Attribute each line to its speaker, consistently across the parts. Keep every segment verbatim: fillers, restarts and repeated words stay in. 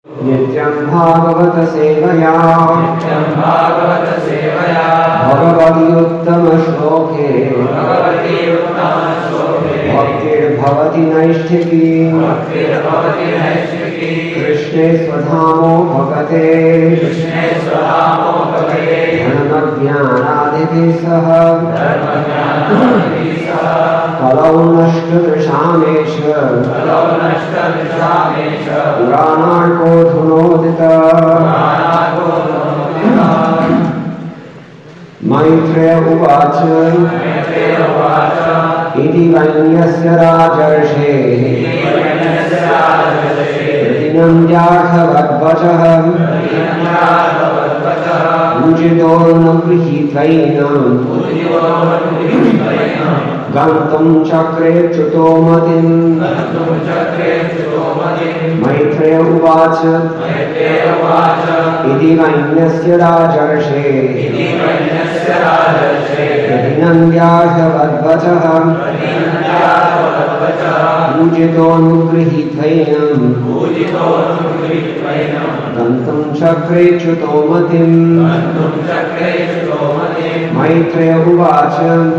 Speaker 1: नित्यं भागवत सेवया
Speaker 2: नित्यं भागवत सेवया
Speaker 1: भगवति उत्तम श्लोके
Speaker 2: भगवति उत्तम श्लोके
Speaker 1: भक्तिर्भवति नैष्ठिकी
Speaker 2: भक्तिर्भवति नैष्ठिकी
Speaker 1: कृष्णे स्वधामो भगते
Speaker 2: कृष्णे स्वधामो भगते
Speaker 1: धर्मज्ञानादिभिः सह
Speaker 2: धर्मज्ञानादिभिः सह
Speaker 1: कलौ नष्टदृशामेष
Speaker 2: कलौ नष्टदृशामेष
Speaker 1: पुराणार्को धुनोदित मैत्रेय उवाच
Speaker 2: मैत्रेय उवाच
Speaker 1: इति वन्यस्य राजर्षेः प्रतिनन्द्यार्थवद्वचः उचितो न गृहीत्वैनं गन्तुं चक्रे च्युतो मतिम् मैत्रेय उवाच इति वन्यस्य राजर्षेः प्रतिनन्द्यार्थवद्वचः पूजितोऽनुगृहीत्वैनं गन्तुं चक्रे च्युतो मतिम् मैत्रेय उवाच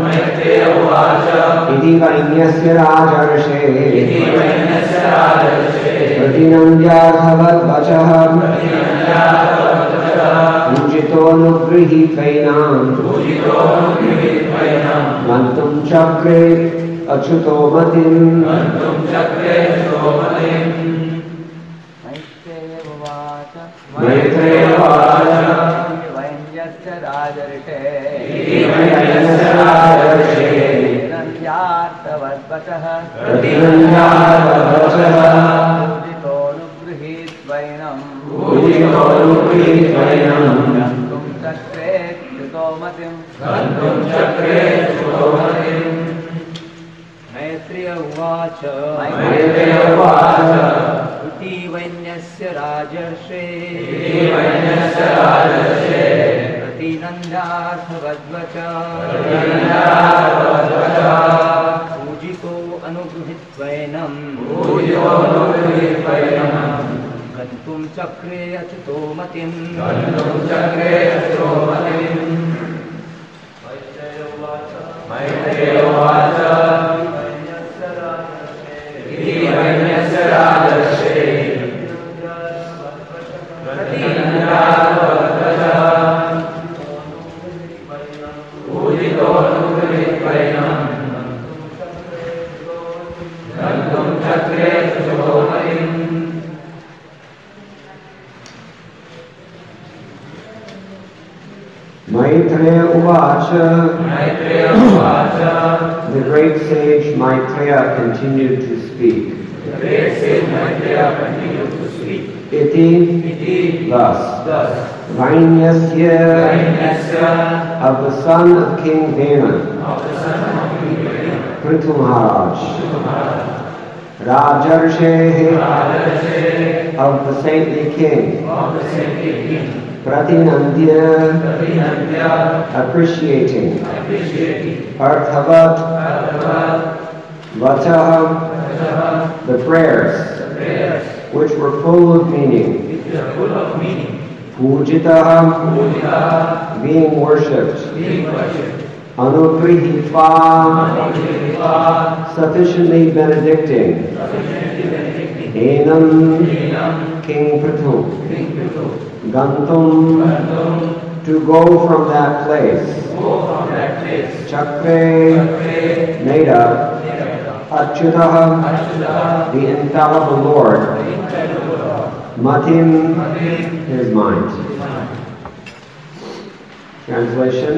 Speaker 1: इति वन्यस्य राजर्षेः प्रतिनन्द्यार्थवद्वचः पूजितोऽनुगृहीत्वैनं गन्तुं चक्रे अच्युतो मतिम् मैत्रेय उवाच
Speaker 3: वैन्यस्य राजर्षेः प्रतिनन्द्यार्थवद्वचः
Speaker 1: प्रतिनन्द्यार्थवद्वचः
Speaker 3: पूजितोऽनुगृहीत्वैनं
Speaker 1: पूजितोऽनुगृहीत्वैनं
Speaker 3: गन्तुं चक्रे च्युतो मतिम् मैत्रेय उवाच
Speaker 1: मैत्रेय उवाच
Speaker 3: इति वैन्यस्य राजर्षेः प्रतिनन्द्यार्थवद्वचः पूजितो अनुगृहीत्वैनं गन्तुं चक्रे अच्युतो मतिम्
Speaker 2: मैत्रेय उवाच इति वैन्यस्य राजर्षेः प्रतिनन्द्यार्थवद्वचः पूजितोऽनुगृहीत्वैनं गन्तुं चक्रे च्युतो मतिम्
Speaker 1: Maitreya uvacha.
Speaker 2: Maitreya uvacha.
Speaker 1: The great sage Maitreya continued to speak.
Speaker 2: The great sage Maitreya continued to speak.
Speaker 1: Iti,
Speaker 2: Iti,
Speaker 1: thus,
Speaker 2: thus,
Speaker 1: Vainyasya,
Speaker 2: Vainyasya,
Speaker 1: of the son of King Vena,
Speaker 2: of the son of King Vena,
Speaker 1: Prithu Maharaj,
Speaker 2: Prithu Maharaj,
Speaker 1: Rajarshehe,
Speaker 2: Rajarshehe,
Speaker 1: of the saintly king,
Speaker 2: of the saintly king,
Speaker 1: Pratinandya,
Speaker 2: Pratinandya,
Speaker 1: appreciating,
Speaker 2: appreciating,
Speaker 1: Arthavat,
Speaker 2: Arthavat,
Speaker 1: Vachaha,
Speaker 2: Vachaha,
Speaker 1: the prayers,
Speaker 2: the prayers,
Speaker 1: which were full of meaning,
Speaker 2: which are full of meaning,
Speaker 1: Pujitaha,
Speaker 2: Pujitaha,
Speaker 1: being worshipped,
Speaker 2: being worshipped,
Speaker 1: Anugrihitva,
Speaker 2: Anugrihitva,
Speaker 1: sufficiently benedicting,
Speaker 2: sufficiently benedicting,
Speaker 1: Enam,
Speaker 2: Enam,
Speaker 1: King Prithu,
Speaker 2: King Prithu,
Speaker 1: Gantum,
Speaker 2: Gantum,
Speaker 1: to go from that place,
Speaker 2: go from that place,
Speaker 1: Chakre,
Speaker 2: Chakre,
Speaker 1: Neda,
Speaker 2: Neda,
Speaker 1: Achyutaha,
Speaker 2: Achyutaha,
Speaker 1: the infallible Lord,
Speaker 2: the infallible Lord,
Speaker 1: Matim,
Speaker 2: Matim,
Speaker 1: his mind.
Speaker 2: his mind.
Speaker 1: Translation.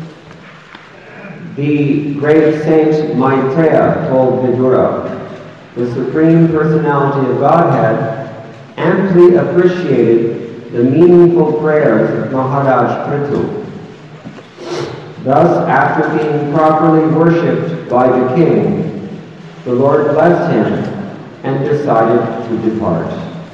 Speaker 1: The great saint Maitreya told Vidura, the Supreme Personality of Godhead amply appreciated the meaningful prayers of Maharaj Prithu. Thus, after being properly worshipped by the king, the Lord blessed him and decided to depart.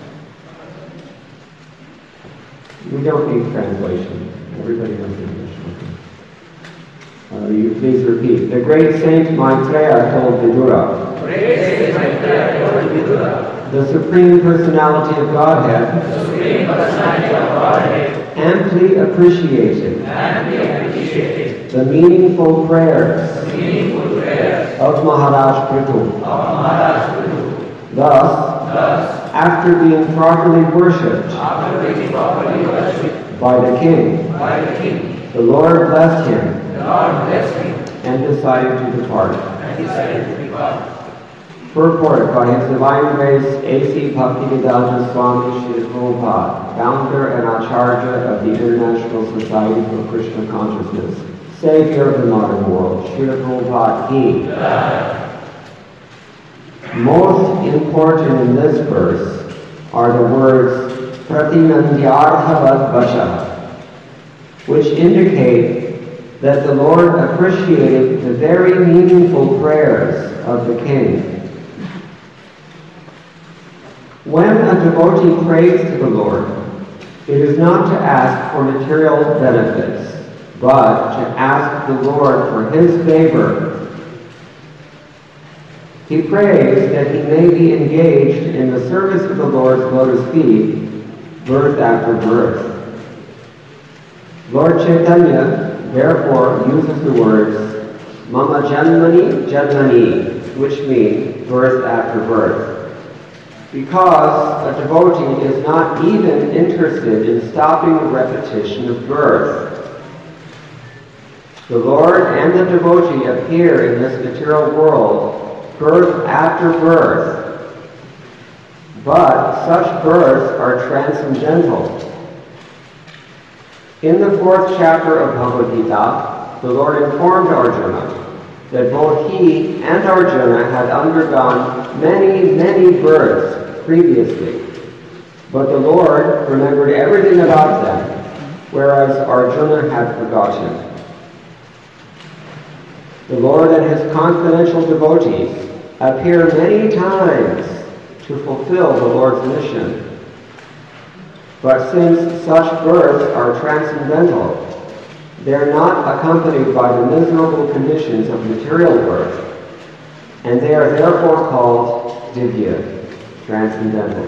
Speaker 1: We don't need translation. Everybody knows English. Uh, you please repeat. The great saint Maitreya told Vidura.
Speaker 2: Praise Maitreya told Vidura.
Speaker 1: The Supreme Personality of Godhead
Speaker 2: The Supreme Personality of Godhead
Speaker 1: amply appreciated
Speaker 2: amply appreciated
Speaker 1: the meaningful prayers
Speaker 2: the meaningful prayers
Speaker 1: of Maharaj Prithu.
Speaker 2: of Maharaj Prithu.
Speaker 1: Thus,
Speaker 2: Thus,
Speaker 1: after being properly worshipped
Speaker 2: after being properly worshipped
Speaker 1: by the king,
Speaker 2: by the king,
Speaker 1: the Lord blessed him
Speaker 2: the Lord blessed him
Speaker 1: and decided to depart.
Speaker 2: and decided to depart.
Speaker 1: Purport by His Divine Grace A C Bhaktivedanta Swami Srila Prabhupada, founder and Acharya of the International Society for Krishna Consciousness, Savior of the modern world, Srila Prabhupada Ki. Most important in this verse are the words Pratinandyarthavad Vasha, which indicate that the Lord appreciated the very meaningful prayers of the king. When a devotee prays to the Lord, it is not to ask for material benefits, but to ask the Lord for His favor. He prays that he may be engaged in the service of the Lord's lotus feet, birth after birth. Lord Chaitanya therefore uses the words Mama Janmani Janmani, which mean birth after birth, because a devotee is not even interested in stopping the repetition of birth. The Lord and the devotee appear in this material world birth after birth, but such births are transcendental. In the fourth chapter of Bhagavad Gita, the Lord informed Arjuna that both he and Arjuna had undergone many, many births previously, but the Lord remembered everything about them, whereas Arjuna had forgotten. The Lord and His confidential devotees appear many times to fulfill the Lord's mission. But since such births are transcendental, they are not accompanied by the miserable conditions of material birth, and they are therefore called divya, transcendental.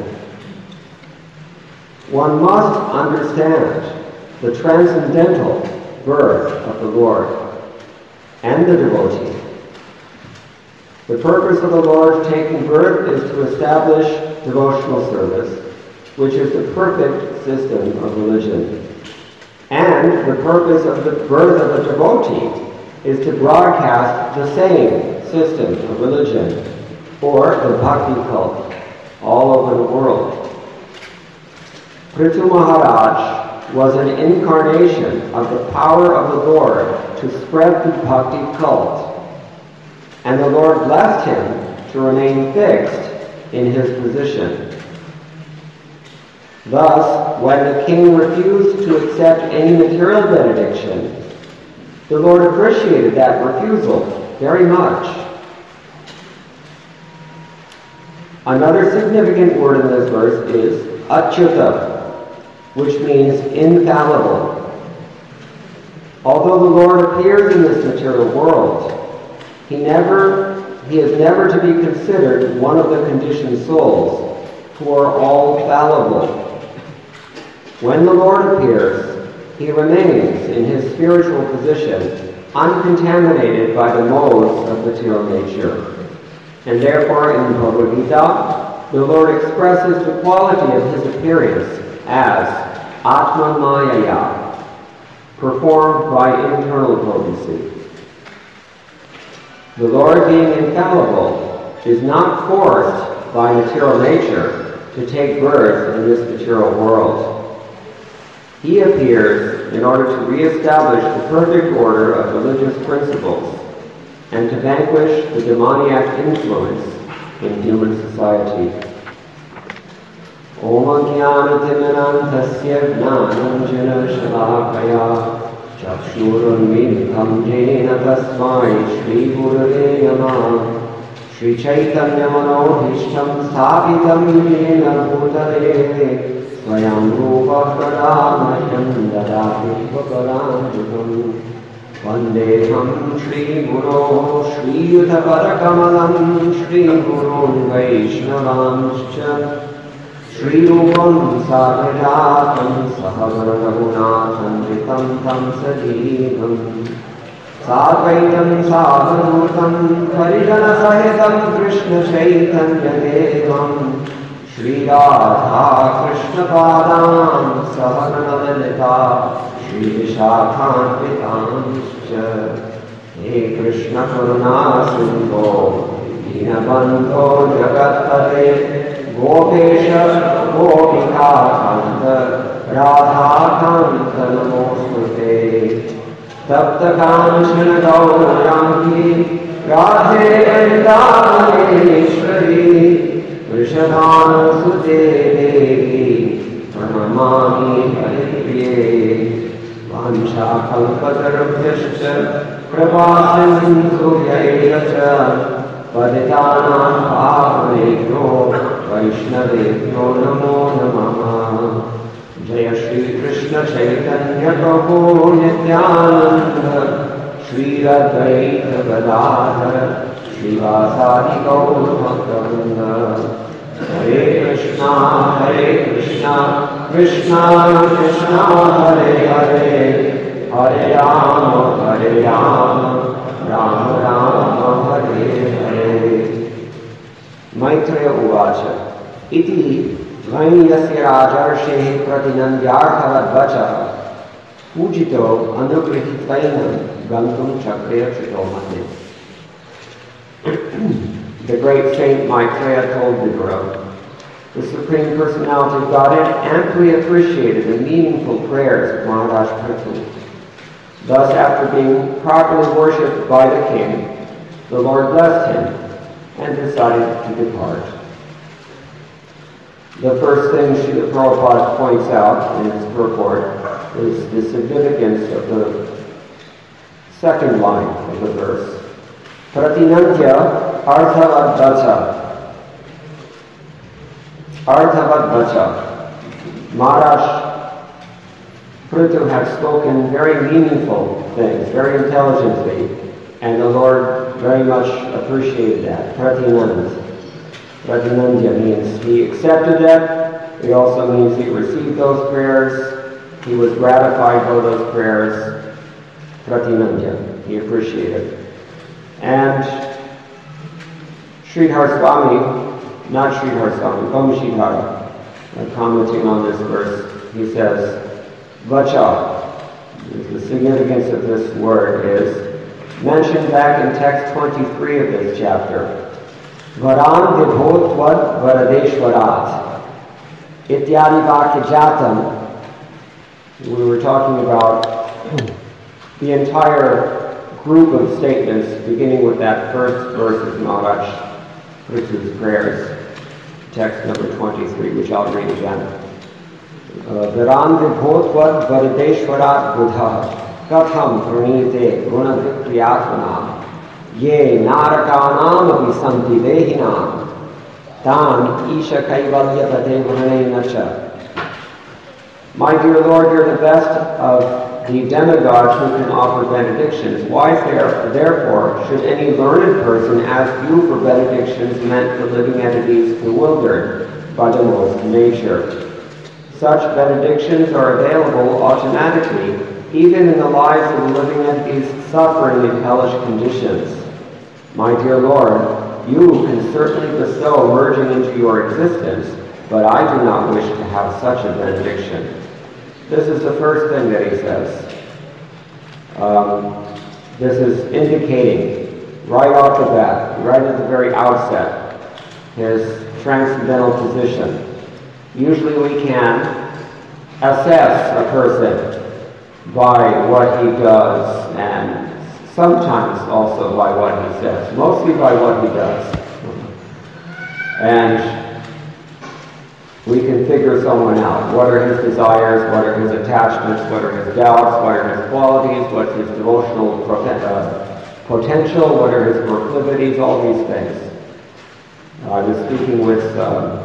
Speaker 1: One must understand the transcendental birth of the Lord and the devotee. The purpose of the Lord's taking birth is to establish devotional service, which is the perfect system of religion. And the purpose of the birth of a devotee is to broadcast the same system of religion, or the bhakti cult, all over the world. Prithu Maharaj was an incarnation of the power of the Lord to spread the bhakti cult, and the Lord blessed him to remain fixed in his position. Thus, when the king refused to accept any material benediction, the Lord appreciated that refusal very much. Another significant word in this verse is achyuta, which means infallible. Although the Lord appears in this material world, He never, he is never to be considered one of the conditioned souls who are all fallible. When the Lord appears, He remains in His spiritual position, uncontaminated by the modes of material nature. And therefore in the Bhagavad Gita, the Lord expresses the quality of His appearance as Atman Mayaya, performed by internal potency. The Lord, being infallible, is not forced by material nature to take birth in this material world. He appears in order to re-establish the perfect order of religious principles and to vanquish the demoniac influence in human society. Om Ajnana-Timirandhasya Jnananjana Shalakaya Chakshurunmilitam Jena Tasmai Shri Gurave Namah Shri Chaitanya Manohishtam Sthapitam Jena Bhutale Swayam Rupa Kadamahyam Dadati Vakaranjukam Vandeham Shri Guru Shriyutapadakamam Shri Gurun Vaishnavanscha Shri Rupam Sagrajatam Sahagana Raghunatham Vitam Tam Sajivam Sadvaitam Sadhutam Parijana Sahitam Krishna Chaitanya Devam Shri Radha Krishna Padam Sahagana Lalita Shri Vishakhanvitamscha He Krishna Karuna Sindho Dinabandho Jagatpate Gopesha Gopika Kanta Radha Kanta Namostute Tapta Kanchana Gaurayangi Radhe Vrindavaneshwari Vrishabhanu Sute Devi Pranamami Haripriye Vansha Kalpatarabhyascha Prabhasindhu Yairacha Paditanam Bhavanebhyo Vaishnavebhyo Namo Namaha Jaya Shri Krishna Chaitanya Prabhu Nityananda Shri Advaita Gadadhara Shri Vasadi Gaur Bhaktivinoda Hare Krishna Hare Krishna Krishna Krishna Hare Hare Hare Rama Hare Rama Rama Rama Hare Hare Maitreya Uvacha Iti Dvainiyasya Rajarshehi Pratinandyarthavadvacha Pujito Anugrihitvainam Gantum Chakreya Chitomate. The great saint Maitreya told the Guru, the Supreme Personality of Godhead amply appreciated the meaningful prayers of Maharaj Prithu. Thus, after being properly worshipped by the king, the Lord blessed him and decided to depart. The first thing Srila Prabhupada points out in his purport is the significance of the second line of the verse. Pratinantya Arthavadvacha. Arthavadvacha. Maharaj Prithu had spoken very meaningful things, very intelligently, and the Lord very much appreciated that. Pratinand. Pratinandya means he accepted that. It also means he received those prayers. He was gratified by those prayers. Pratinandya. He appreciated. And Sridhar Swami, not Sridhar Swami, Vamshidhara, commenting on this verse, he says, Vacha, the significance of this word is mentioned back in text twenty-three of this chapter. Varam vibhotvad varadeshwarat. Ityadi vakijatam. We were talking about the entire group of statements beginning with that first verse of Maharaj Prithu's prayers, text number twenty-three, which I'll read again. Viram vibhotvad varadeshwarat buddha katham pranite gunavikriyatmanam ye narakanam apisanti vehinam tam isha kaivalyapate vanainacha. My dear Lord, you're the best of the demigods who can offer benedictions. Why therefore should any learned person ask you for benedictions meant for living entities bewildered by the laws of nature? Such benedictions are available automatically, even in the lives of the living entities suffering in hellish conditions. My dear Lord, you can certainly bestow merging into your existence, but I do not wish to have such a benediction. This is the first thing that he says. Um, this is indicating right off the bat, right at the very outset, his transcendental position. Usually we can assess a person by what he does and sometimes also by what he says, mostly by what he does. And we can figure someone out. What are his desires? What are his attachments? What are his doubts? What are his qualities? What's his devotional uh, potential? What are his proclivities? All these things. I was speaking with um,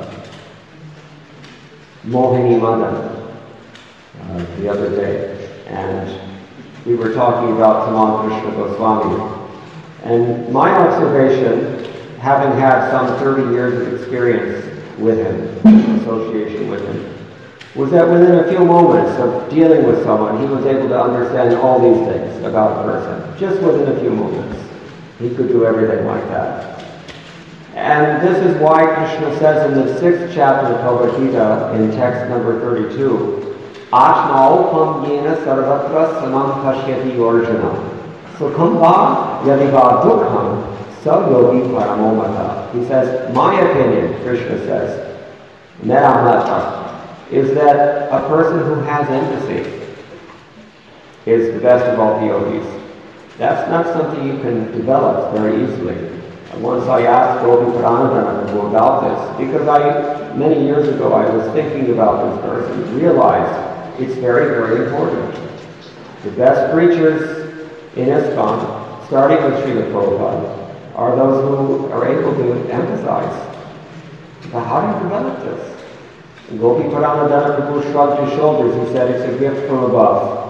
Speaker 1: Mohini Madan uh, the other day, and we were talking about Tamal Krishna Goswami. And my observation, having had some thirty years of experience with him, association with him, was that within a few moments of dealing with someone, he was able to understand all these things about a person. Just within a few moments. He could do everything like that. And this is why Krishna says in the sixth chapter of Bhagavad Gita, in text number thirty-two, Atmaupam yena sarvatra samam pashyati orjana. Sukham va yadi va dukham sa yogi paramomata. He says, my opinion, Krishna says, mera mata, is that a person who has empathy is the best of all the yogis. That's not something you can develop very easily. Once I asked Gopi Pranadhana about this, because I, many years ago, I was thinking about this verse and realized it's very, very important. The best preachers in ISKCON, starting with Srila Prabhupada, are those who are able to emphasize. But how do you develop this? And Gopi Pranadhana shrugged his shoulders and said, it's a gift from above.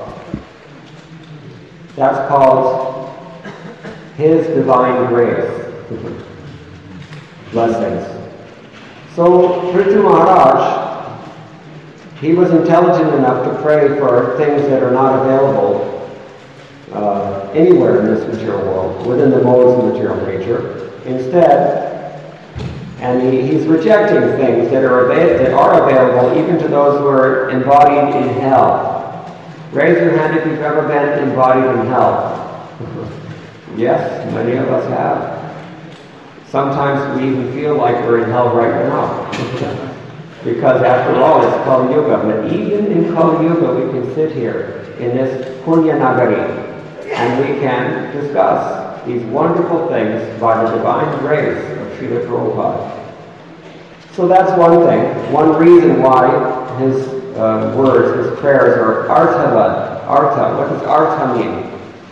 Speaker 1: That's called His divine grace. Blessings. So, Prithu Maharaj, he was intelligent enough to pray for things that are not available uh, anywhere in this material world, within the modes of material nature. Instead, and he, he's rejecting things that are, ava- that are available even to those who are embodied in hell. Raise your hand if you've ever been embodied in hell. Yes, many of us have. Sometimes we even feel like we're in hell right now. Because after all, it's Kali Yuga. But even in Kali Yuga, we can sit here in this Punya Nagari and we can discuss these wonderful things by the divine grace of Srila Prabhupada. So that's one thing. One reason why his uh, words, his prayers are Arthavad. Artha. What does Artha mean?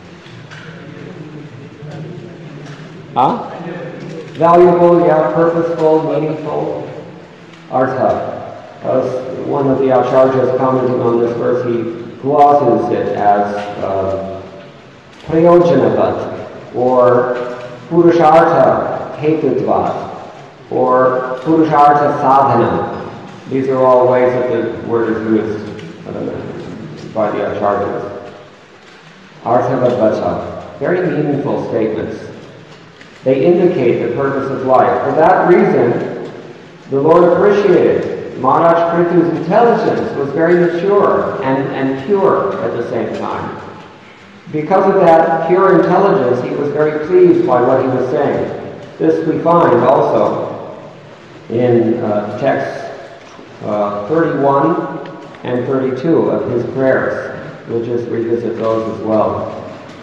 Speaker 1: Huh? Valuable, yeah, purposeful, meaningful. Artha. As one of the acharyas commenting on this verse, he glosses it as uh, prayojanavat, or purushartha hetutvat, or purushartha sadhana. These are all ways that the word is used uh, by the acharyas. Arthavad vacha. Very meaningful statements. They indicate the purpose of life. For that reason, the Lord appreciated Maharaj Prithu's intelligence was very mature and, and pure at the same time. Because of that pure intelligence, he was very pleased by what he was saying. This we find also in uh, texts uh, thirty-one and thirty-two of his prayers. We'll just revisit those as well.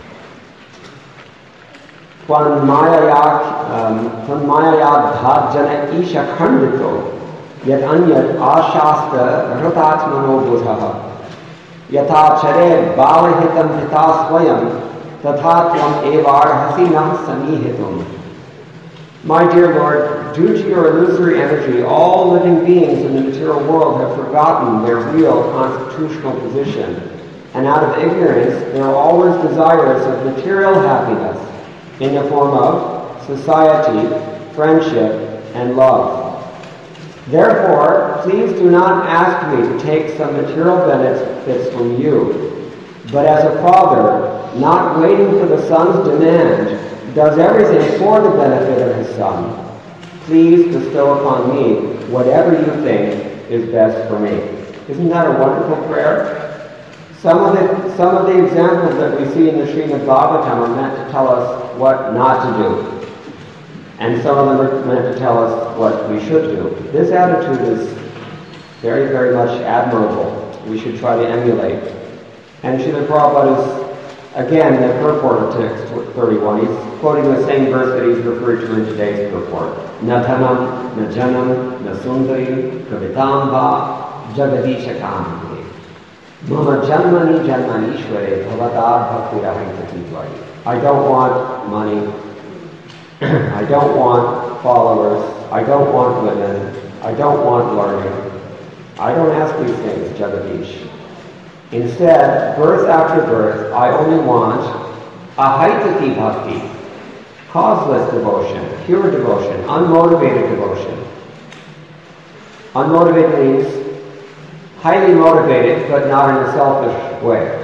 Speaker 1: Twan mayaya bhajana isha khandito yat anyat ashasta ratatmano bodhaha yatha chare balahitam pita swayam tatha tvam evarhasi nah samihitum. My dear Lord, due to your illusory energy, all living beings in the material world have forgotten their real constitutional position, and out of ignorance they are always desirous of material happiness in the form of society, friendship, and love. Therefore, please do not ask me to take some material benefits from you, but as a father, not waiting for the son's demand, does everything for the benefit of his son. Please bestow upon me whatever you think is best for me. Isn't that a wonderful prayer? Some of the some of the examples that we see in the Srimad Bhagavatam are meant to tell us what not to do. And some of them are meant to tell us what we should do. This attitude is very, very much admirable. We should try to emulate. And Srila Prabhupada is, again, in the purport of text thirty-one, he's quoting the same verse that he's referred to in today's purport. Na dhanam, na janam, na sundari, kavitamba, jagadishakam. Mama janmani janmanishware bhavatar bhaktirahitati. I don't want money. I don't want followers. I don't want women. I don't want learning. I don't ask these things, Jagadish. Instead, birth after birth, I only want ahaitaki bhakti, causeless devotion, pure devotion, unmotivated devotion. Unmotivated means highly motivated, but not in a selfish way.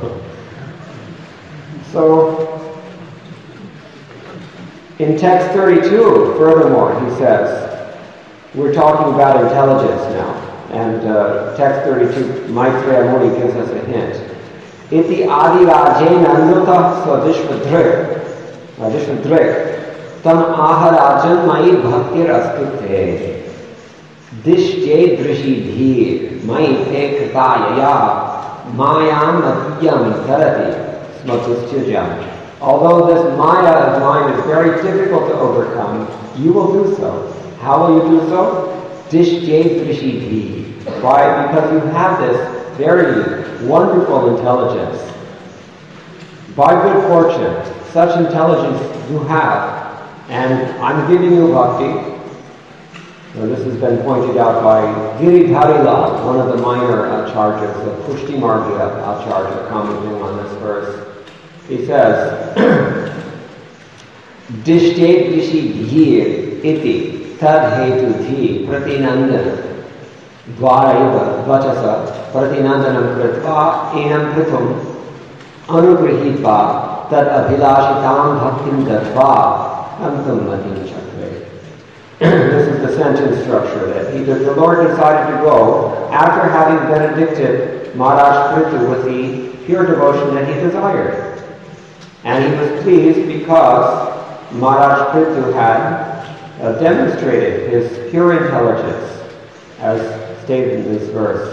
Speaker 1: So, in text thirty-two, furthermore, he says, we're talking about intelligence now, and uh, text thirty-two, Maitreya Muni gives us a hint. Iti adi rajena nuta swadishvadrik, Vishvadrik, tam aharajan mai bhaktir astute. Dishje drishidhir, mai te kritayaya, mayam atyam tarati, smatustyajam. Although this maya of mine is very difficult to overcome, you will do so. How will you do so? Dishje drishidhir. Why? Because you have this very wonderful intelligence. By good fortune, such intelligence you have, and I'm giving you bhakti. Now, this has been pointed out by Giridharilal, one of the minor acharyas, the Pushti Margya acharya, commenting on this verse. He says, Dishte dishi dhir iti tad hetu dhi pratinandana dvaraiva vachasa pratinandanam kritva enam kritum anugrihitva tad abhilashitam bhaktim dadva antam matin chakre. This is the sentence structure that he, the Lord decided to go after having benedicted Maharaj Prithu with the pure devotion that he desired. And he was pleased because Maharaj Prithu had uh, demonstrated his pure intelligence, as stated in this verse.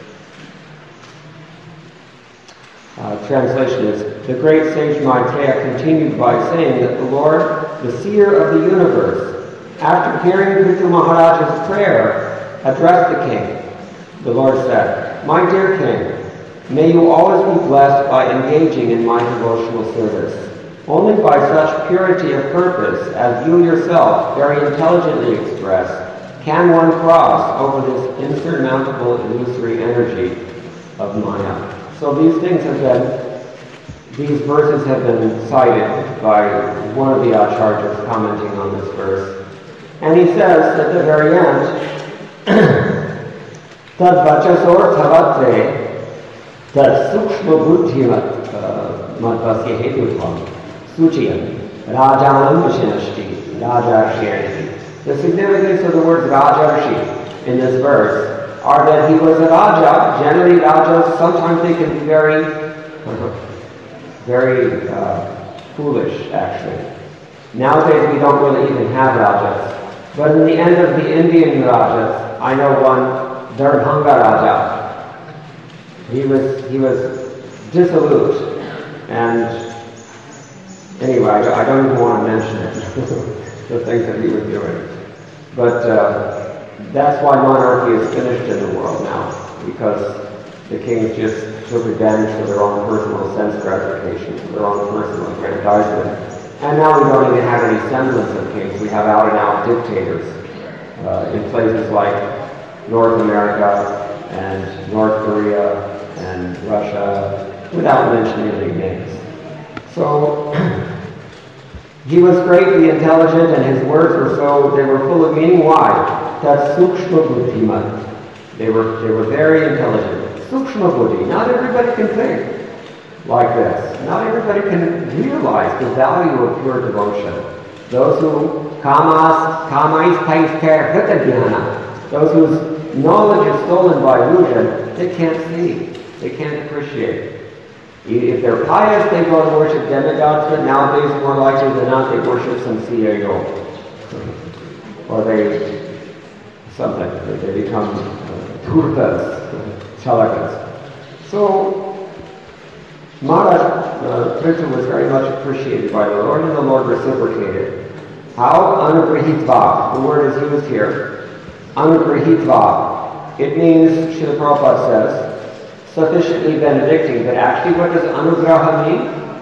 Speaker 1: Uh, translation is, the great sage Maitreya continued by saying that the Lord, the seer of the universe, after hearing Prithu Maharaj's prayer, addressed the king. The Lord said, My dear king, may you always be blessed by engaging in my devotional service. Only by such purity of purpose as you yourself very intelligently express can one cross over this insurmountable illusory energy of Maya. So these things have been, these verses have been cited by one of the acharyas commenting on this verse. And he says at the very end, Tad vachasor thavatre, tad sukshma buddhi madvasya hetutvam, suchiyam, rajanam vishinashti, rajarshi. The significance of the words rajarshi in this verse are that he was a raja. Generally, rajas, sometimes they can be very, very uh, foolish, actually. Nowadays, we don't really even have rajas. But in the end of the Indian rajas, I know one, Darbhanga Raja. He was he was dissolute, and anyway, I, I don't even want to mention it, the things that he was doing. But uh, that's why monarchy is finished in the world now, because the kings just took revenge for their own personal sense gratification, for their own personal aggrandizement. And now we don't even have any semblance of kings. We have out-and-out dictators uh, in places like North America and North Korea and Russia, without mentioning any names. So he was greatly intelligent, and his words were so, they were full of meaning. Why? That's sukshma buddhiman. They were, they were very intelligent. Sukshma buddhi. Not everybody can think like this. Not everybody can realize the value of pure devotion. Those who kamas, kamais taisker hritadhyana, those whose knowledge is stolen by illusion, they can't see, they can't appreciate. If they're pious, they go and worship demigods, but nowadays, more likely than not, they worship some C A O. Or they, something, they become uh, turtas, chalakas. So, Maharaj uh, Prithu was very much appreciated by the Lord, and the Lord reciprocated. How? Anugrahitva. The word is used here. Anugrahitva. It means, Srila Prabhupada says, sufficiently benedicting, but actually what does anugraha mean?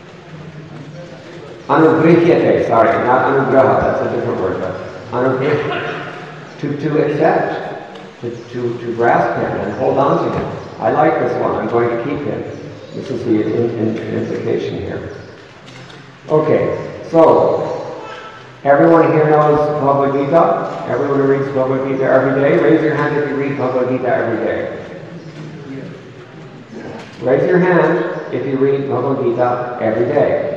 Speaker 1: Anugrihiyate, sorry, not anugraha, that's a different word, but anugrih, to, to accept. to, to, to grasp him and hold on to him. I like this one. I'm going to keep him. This is the in, in, implication here. Okay, so everyone here knows Bhagavad Gita? Everyone who reads Bhagavad Gita every day? Raise your hand if you read Bhagavad Gita every day. Raise your hand if you read Bhagavad Gita every day.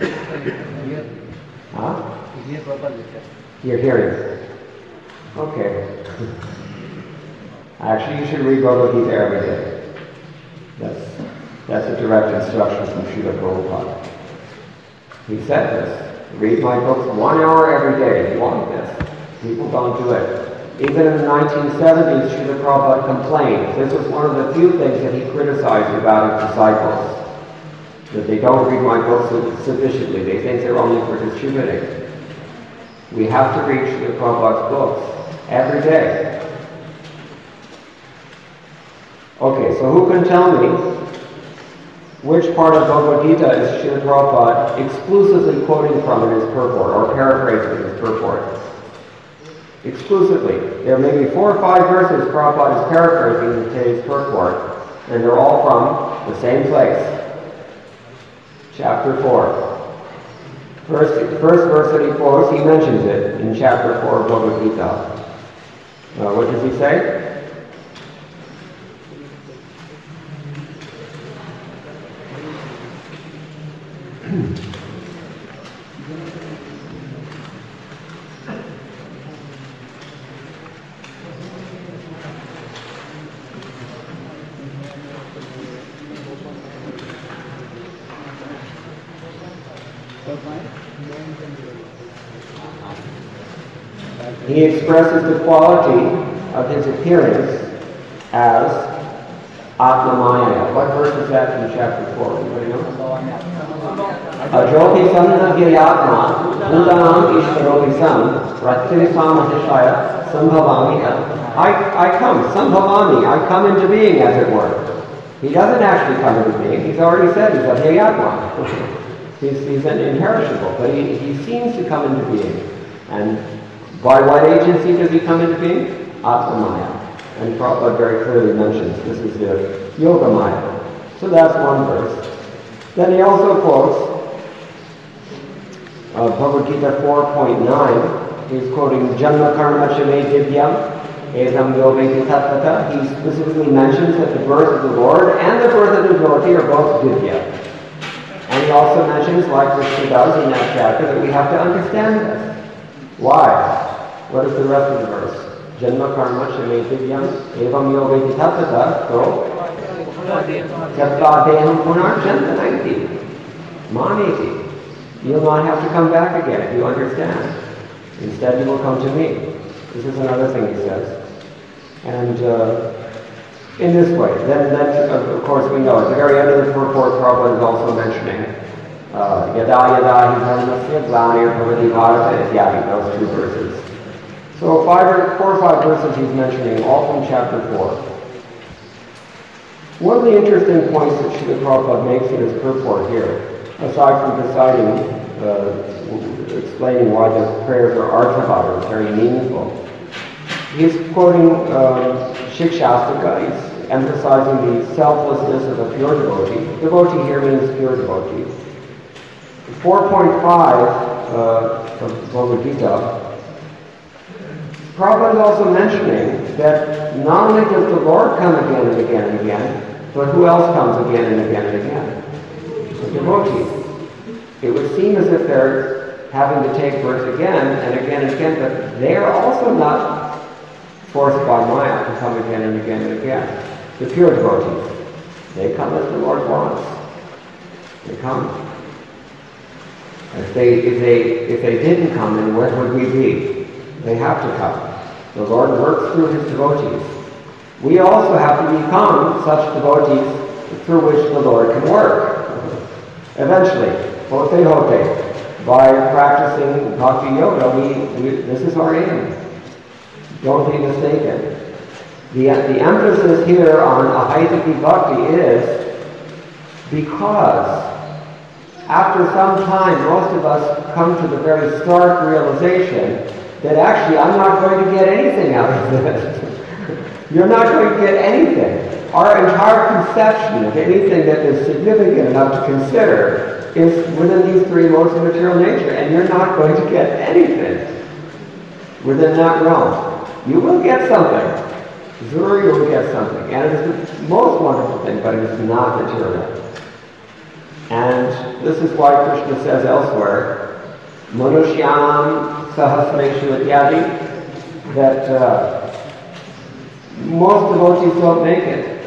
Speaker 1: Huh? You're hearing. Okay. Actually, you should read Bhagavad Gita every day. That's, that's a direct instruction from Srila Prabhupada. He said this. Read my books one hour every day. You want this. People don't do it. Even in the nineteen seventies, Srila Prabhupada complained. This was one of the few things that he criticized about his disciples. That they don't read my books sufficiently. They think they're only for distributing. We have to read Srila Prabhupada's books every day. Okay, so who can tell me which part of Bhagavad Gita is Srila Prabhupada exclusively quoting from in his purport, or paraphrasing his purport? Exclusively. There may be four or five verses Prabhupada is paraphrasing in today's purport, and they're all from the same place. Chapter four. First, first verse that he quotes, he mentions it in chapter four of Bhagavad Gita. Uh, what does he say? He expresses the quality of his appearance as Atmamaya. What verse is that in chapter four? Anybody know? Ajopi samna giryatma udanam ishvaropi sam pratirisamahishaya sambhavami. I, I come, sambhavami, I come into being, as it were. He doesn't actually come into being. He's already said he's a Hyayatma. he's, he's an imperishable, but he, he seems to come into being. And by what agency does he come into being? Atmamaya. And Prabhupada very clearly mentions this is the Yogamaya. So that's one verse. Then he also quotes uh, Bhagavad Gita four point nine. He's quoting Janma Karma Chame Divyam Edam Yoveti Tattva. He specifically mentions that the birth of the Lord and the birth of the devotee are both Divya. And he also mentions, like Krishna does in that chapter, that we have to understand this. Why? What is the rest of the verse? Janma karma shame divyam evam yogeti tattva so Jatva punar jantanati maneti. You'll not have to come back again if you understand. Instead you will come to me. This is another thing he says. And uh, in this way, then, then of course we know at the very end of the purport, Prabhupada is also mentioning Yada yada hi dharmasya glanir bhavati bharata ityadi, those two verses. So five or, four or five verses he's mentioning, all from chapter four. One of the interesting points that Srila Prabhupada makes in his purport here, aside from deciding, uh, explaining why the prayers are arthavada, very meaningful, he's quoting uh, Shikshastika. He's emphasizing the selflessness of a pure devotee. Devotee here means pure devotee. four point five uh, of Bhagavad Gita, Prabhupada is also mentioning that not only does the Lord come again and again and again, but who else comes again and again and again? The devotees. It would seem as if they're having to take birth again and again and again, but they are also not forced by Maya to come again and again and again. The pure devotees, they come as the Lord wants. They come. If they, if they, if they didn't come, then where would we be? They have to come. The Lord works through His devotees. We also have to become such devotees through which the Lord can work. Eventually, hote hote, by practicing bhakti yoga, we, we, this is our aim. Don't be mistaken. The, the emphasis here on ahaitaki bhakti is because after some time, most of us come to the very stark realization that actually I'm not going to get anything out of this. You're not going to get anything. Our entire conception of anything that is significant enough to consider is within these three modes of material nature, and you're not going to get anything within that realm. You will get something. Sure, you will get something. And it is the most wonderful thing, but it is not material. And this is why Krishna says elsewhere, Manushyanam Sahasreshu Ityadi, that uh, most devotees don't make it.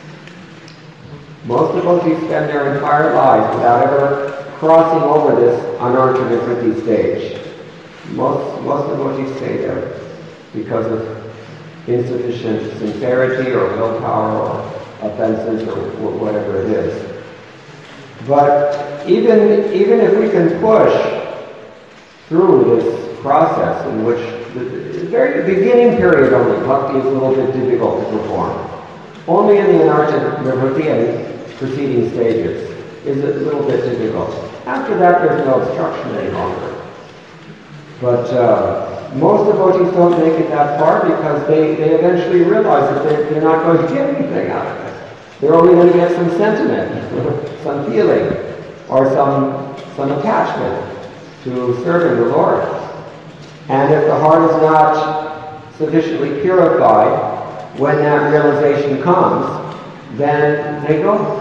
Speaker 1: Most devotees spend their entire lives without ever crossing over this anartha stage. Most, most devotees stay there because of insufficient sincerity or willpower or offenses or whatever it is. But even, even if we can push through this process in which the, the very beginning period only, bhakti is a little bit difficult to perform. Only in the anartha nivritti and preceding stages is it a little bit difficult. After that there's no obstruction any longer. But uh, most devotees don't make it that far because they, they eventually realize that they, they're not going to get anything out of it. They're only going to get some sentiment, some feeling, or some, some attachment to serving the Lord. And if the heart is not sufficiently purified, when that realization comes, then they go.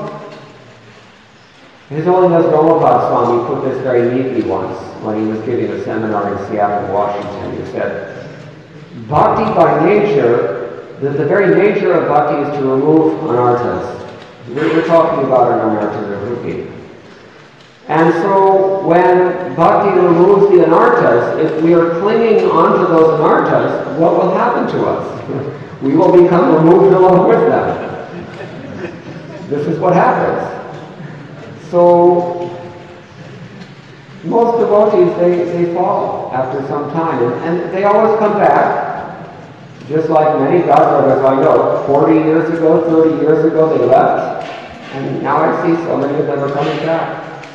Speaker 1: His Holiness Gomapad Swami put this very neatly once when he was giving a seminar in Seattle, Washington. He said, bhakti by nature, the, the very nature of bhakti is to remove anarthas. We're, we're talking about an anartha nivritti. And so when bhakti removes the anarthas, if we are clinging onto those anarthas, what will happen to us? We will become removed along with them. This is what happens. So most devotees, they, they fall after some time, and, and they always come back, just like many godbrothers I know. forty years ago, thirty years ago, they left, and now I see so many of them are coming back.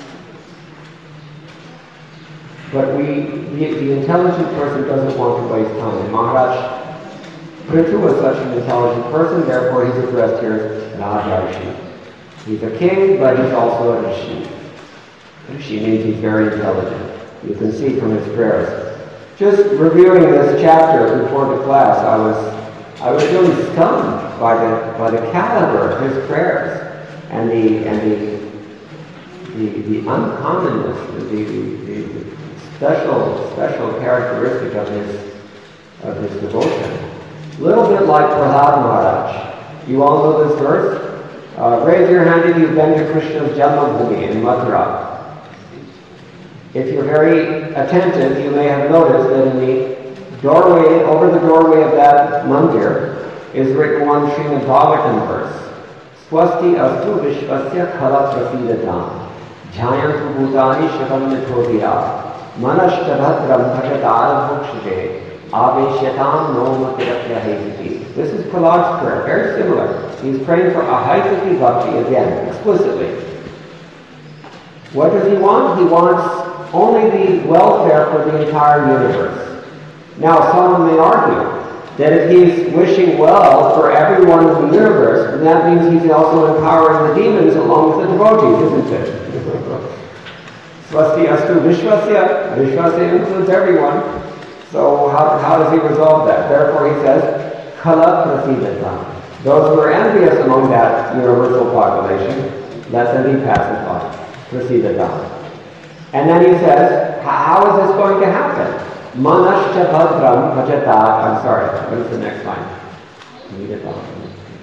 Speaker 1: But we, the, the intelligent person doesn't want to waste time. And Maharaj Prithu was such an intelligent person, therefore he's addressed here as Rajarshi. He's a king, but he's also a rishi. Rishi means he's very intelligent. You can see from his prayers. Just reviewing this chapter before the class, I was I was really stunned by the by the caliber of his prayers and the and the the, the uncommonness, the, the, the special special characteristic of his of his devotion. A little bit like Prahlad Maharaj. You all know this verse? Uh, raise your hand if you've been to Krishna's Janmabhoomi in Mathura. If you're very attentive, you may have noticed that in the doorway, over the doorway of that mandir, is written one Srimad Bhagavatam verse. Swasti astu vishvasya khala prasidatam jhayantu bhutani shakam nithodya manashta bhadram bhajatar bhukshite aveshyatam no matiratyahayati. This is Prahlad's prayer, very similar. He's praying for ahaitaki bhakti again, explicitly. What does he want? He wants only the welfare for the entire universe. Now, someone may argue that if he's wishing well for everyone in the universe, then that means he's also empowering the demons along with the devotees, isn't it? Swasti astu vishvasya. Vishvasya includes everyone. So how, how does he resolve that? Therefore he says, khala prasidatam. Those who are envious among that universal population, let them be pacified. Prasidatam. And then he says, how is this going to happen? Manashcha bhadram bhajata. I'm sorry, what is the next line? Read it down.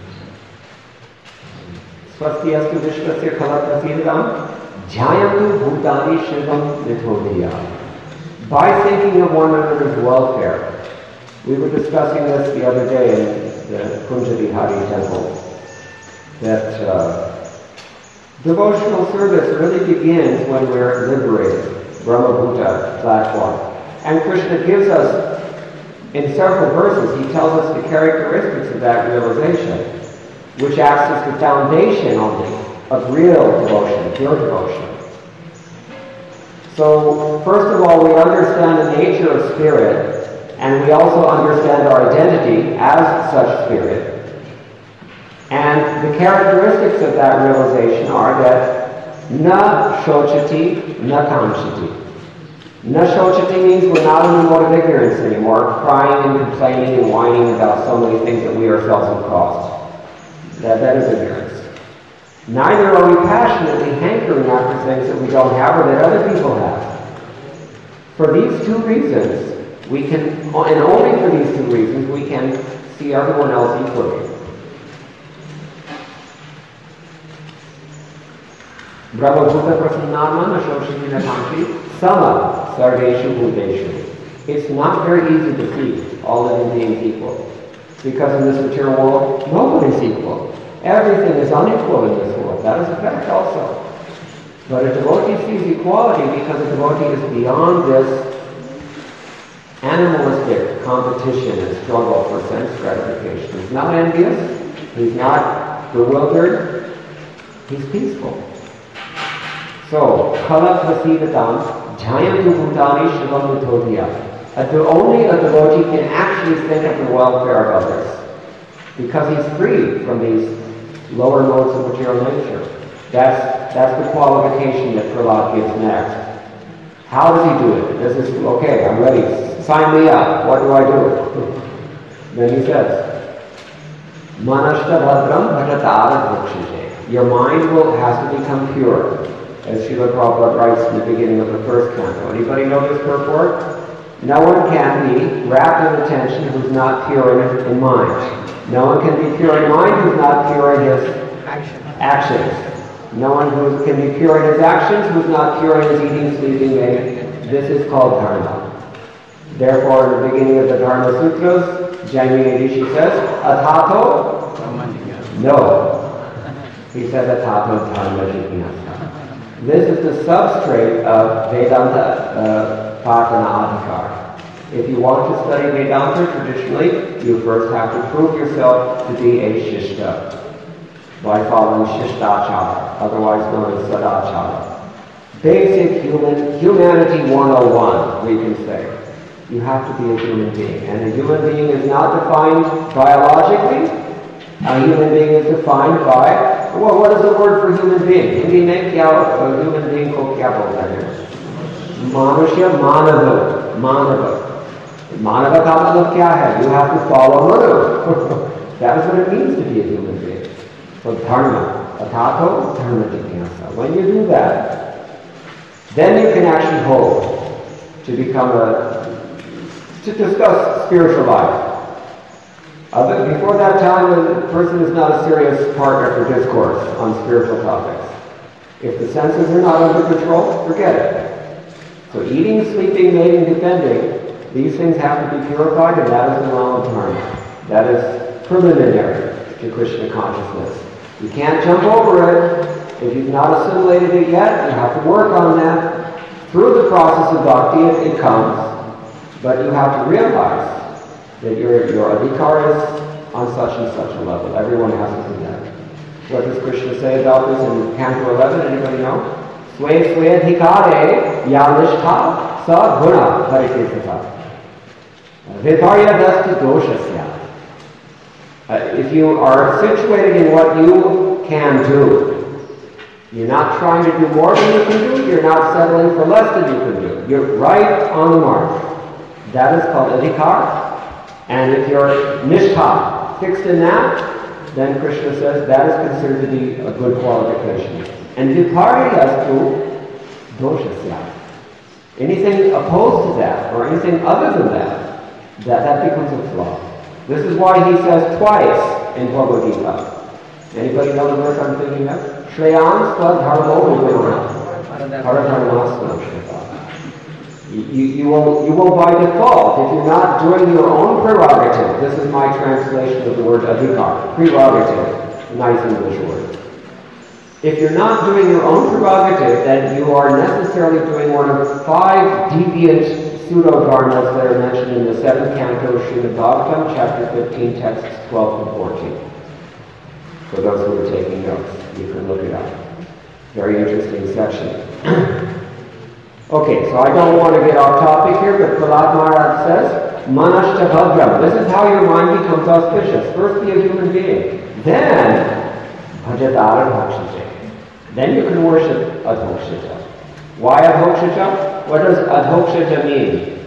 Speaker 1: Swasti astu vishvasya khala prasidatam jhayantu bhutani shivam nithodya. By thinking of one another's welfare. We were discussing this the other day in the Kunjabihari temple, that uh, devotional service really begins when we're liberated, Brahmabhuta platform. And Krishna gives us, in several verses, he tells us the characteristics of that realization, which acts as the foundation only of real devotion, pure devotion. So, first of all, we understand the nature of spirit And we also understand our identity as such spirit. And the characteristics of that realization are that na shochati, na kamshati. Na shochati means we're not in the mode of ignorance anymore, crying and complaining and whining about so many things that we ourselves have caused. That, that is ignorance. Neither are we passionately hankering after things that we don't have or that other people have. For these two reasons, we can, and only for these two reasons, we can see everyone else equally. Brahmabhuta prasannatma nashoshini nakamshi sama sarveshu bhuteshu. It's not very easy to see all living beings equal. Because in this material world, nobody's equal. Everything is unequal in this world. That is a fact also. But a devotee sees equality because a devotee is beyond this animalistic competition and struggle for sense gratification. He's not envious. He's not bewildered. He's peaceful. So, kala prasidatam jayantu bhutani shivam utodhya. Only a devotee can actually think of the welfare of others. Because he's free from these lower modes of material nature. That's, that's the qualification that Prahlad gives next. How does he do it? This is, okay, I'm ready. Sign me up. What do I do? Then he says, Manashta bhadram bhatatara bhakshite. Your mind will has to become pure. As Srila Prabhupada writes in the beginning of the first canto. Anybody know this purport? No one can be wrapped in attention who's not pure in, in mind. No one can be pure in mind who's not pure in his Action. actions. No one who can be pure in his actions who's not pure in his eating, sleeping, making. This is called dharma. Therefore, in the beginning of the Dharma Sutras, Jaimini Rishi says, Atato? No. He says, Atato dharma jignasa. This is the substrate of Vedanta uh, Patana Adhikar. If you want to study Vedanta traditionally, you first have to prove yourself to be a Shishta by following Shishtachara, otherwise known as Sadachara. Basic human, humanity one oh one, we can say. You have to be a human being. And a human being is not defined biologically. A human being is defined by, well, what is the word for human being? Hindi mein kya, a human being ko kya bolta hai? Manushya, manava, manava. Manava ka matlab kya hai? You have to follow Manu. That is what it means to be a human being. So dharma, atato, dharma jignasa. When you do that, then you can actually hope to become a, to discuss spiritual life. Uh, before that time, the person is not a serious partner for discourse on spiritual topics. If the senses are not under control, forget it. So eating, sleeping, mating, defending, these things have to be purified, and that is the realm of dharma. That is preliminary to Krishna consciousness. You can't jump over it. If you've not assimilated it yet, you have to work on that. Through the process of bhakti, it, it comes. But you have to realize that your, your adhikar is on such and such a level. Everyone has to do that. What does Krishna say about this in Canto eleven? Anybody know? Swe swe adhikare yanishtha sa guna parikirtata. Viparya dasti doshasya. If you are situated in what you can do, you're not trying to do more than you can do, you're not settling for less than you can do. You're right on the mark. That is called adhikar. And if you're nishtha, fixed in that, then Krishna says that is considered to be a good qualification. And viparyastu doshasya. Anything opposed to that, or anything other than that, that, that becomes a flaw. This is why he says twice in Bhagavad Gita. Anybody know the verse I'm thinking of? Shreyam swadharmo vivaram. Paradharmastam shreya. You, you, will, you will by default, if you're not doing your own prerogative, this is my translation of the word adhikar, prerogative, nice English word. If you're not doing your own prerogative, then you are necessarily doing one of five deviant pseudo-dharmas that are mentioned in the seventh canto, Srimad Bhagavatam, chapter fifteen, texts twelve and fourteen. For those who are taking notes, you can look it up. Very interesting section. Okay, so I don't want to get off topic here, but Prahlad Maharaj says, Manashta Bhadram. This is how your mind becomes auspicious. First be a human being. Then, Bhajatara Bhakshite. Then you can worship Adhokshaja. Why Adhokshaja? What does Adhokshaja mean?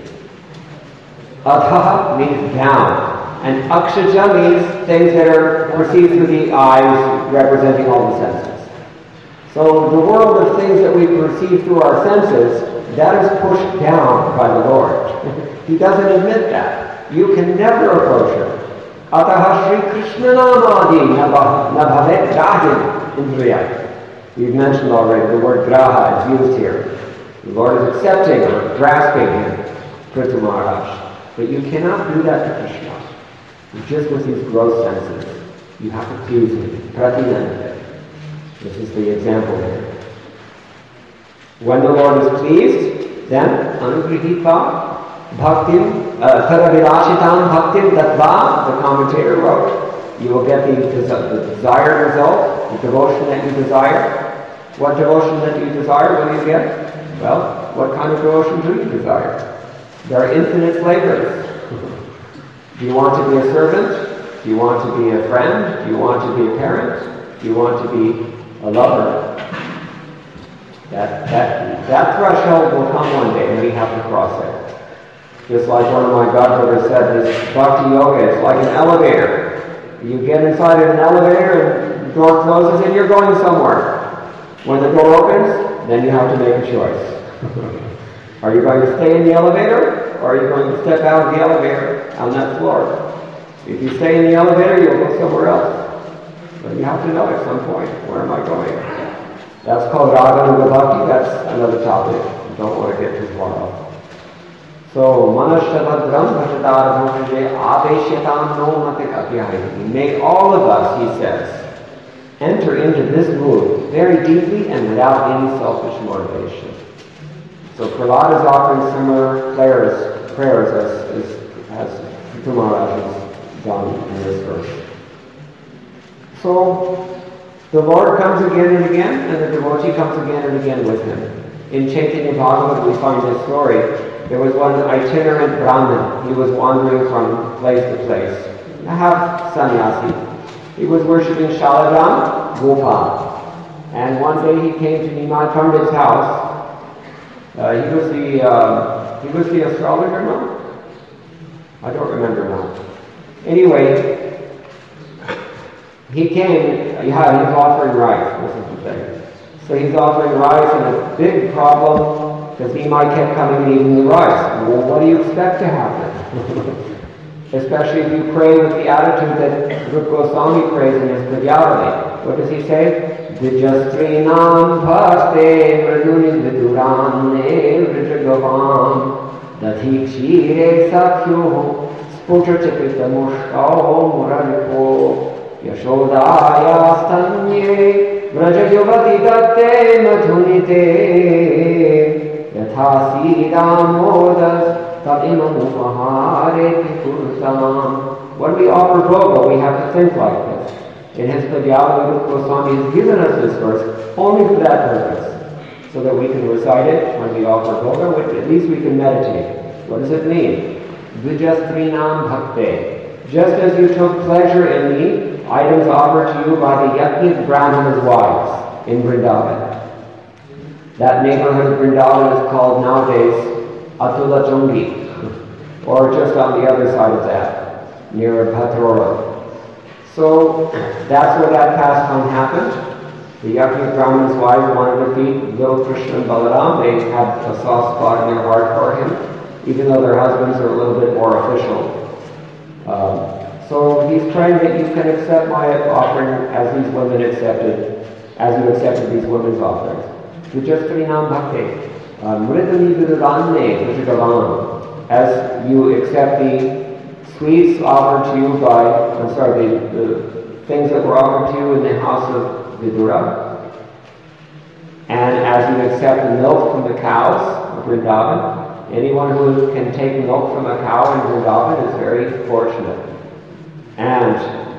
Speaker 1: Adha means down. And Akshaja means things that are perceived through the eyes, representing all the senses. So the world of things that we perceive through our senses, that is pushed down by the Lord. He doesn't admit that. You can never approach her. Ataha Sri Krishna Namadi Nabhavet Grahim Indriya. We've mentioned already the word graha is used here. The Lord is accepting or grasping him, Prithu Maharaj. But you cannot do that to Krishna. Just with these gross senses. You have to please him. Pratinanda. This is the example here. When the Lord is pleased, then Anugrihitva Bhaktim Taravirashitam Bhaktim Tattva, the commentator wrote, you will get the, the desired result, the devotion that you desire. What devotion that you desire, what do you get? Well, what kind of devotion do you desire? There are infinite flavors. Do you want to be a servant? Do you want to be a friend? Do you want to be a parent? Do you want to be a lover? That, that, that threshold will come one day and we have to cross it. Just like one of my godbrothers said, this bhakti yoga is like an elevator. You get inside of an elevator and the door closes and you're going somewhere. When the door opens, then you have to make a choice. Are you going to stay in the elevator, or are you going to step out of the elevator on that floor? If you stay in the elevator, you'll go somewhere else. But you have to know at some point, where am I going? That's called Raganuga Bhakti. That's another topic. You don't want to get too far off. So, Manashavadram Bhajadara Bhajade Aveshyatam no Matik Apyahi. May all of us, he says, enter into this mood very deeply and without any selfish motivation. So Prahlad is offering similar prayers, prayers as, as, as Prithu Maharaj has done in this verse. So the Lord comes again and again, and the devotee comes again and again with him. In Chaitanya Bhagavad we find this story. There was one itinerant Brahmin. He was wandering from place to place. A half sannyasi. He was worshipping Shaladam Gopal. And one day he came to Nimai Pandit's house. Uh, he was the uh, he was the astrologer now? I don't remember now. Anyway, he came, yeah, he was offering rice, this is the thing. So he's offering rice, and a big problem, because Nimai kept coming and eating the rice. Well, what do you expect to happen? Especially if you pray with the attitude that Rupa Goswami prays in his Vidyavali. What does he say? Vijastrinam bhakte mraduni vidurane vrijagavam Dathi kshire sakhyo sputrachapita mushkao muraripo Yashodaya stanye vrajayavati datte madhunite Yathasi damodas tadimam upahare pikursam. When we offer bhoga, we have to think like this. In his Vidyavali, Rupa Goswami has given us this verse only for that purpose, so that we can recite it when we offer bhoga, which at least we can meditate. What does it mean? Vijastrinam bhakte. Just as you took pleasure in the items offered to you by the Yajnik Brahmana's wives in Vrindavan. That neighborhood of Vrindavan is called nowadays Atula Jungi, or just on the other side of that, near Bhatora. So that's where that pastime happened. The Yajnik Brahmana's wives wanted to feed little Krishna and Balaram. They had a soft spot in their heart for him, even though their husbands are a little bit more official. Um, so he's praying that you can accept my offering as these women accepted, as you accepted these women's offerings. Vijastrinam bhakte, mridani vidurane vijagavan, as you accept the sweets offered to you by, I'm sorry, the, the things that were offered to you in the house of Vidura. And as you accept the milk from the cows of Vrindavan, anyone who can take milk from a cow in Vrindavan is very fortunate. And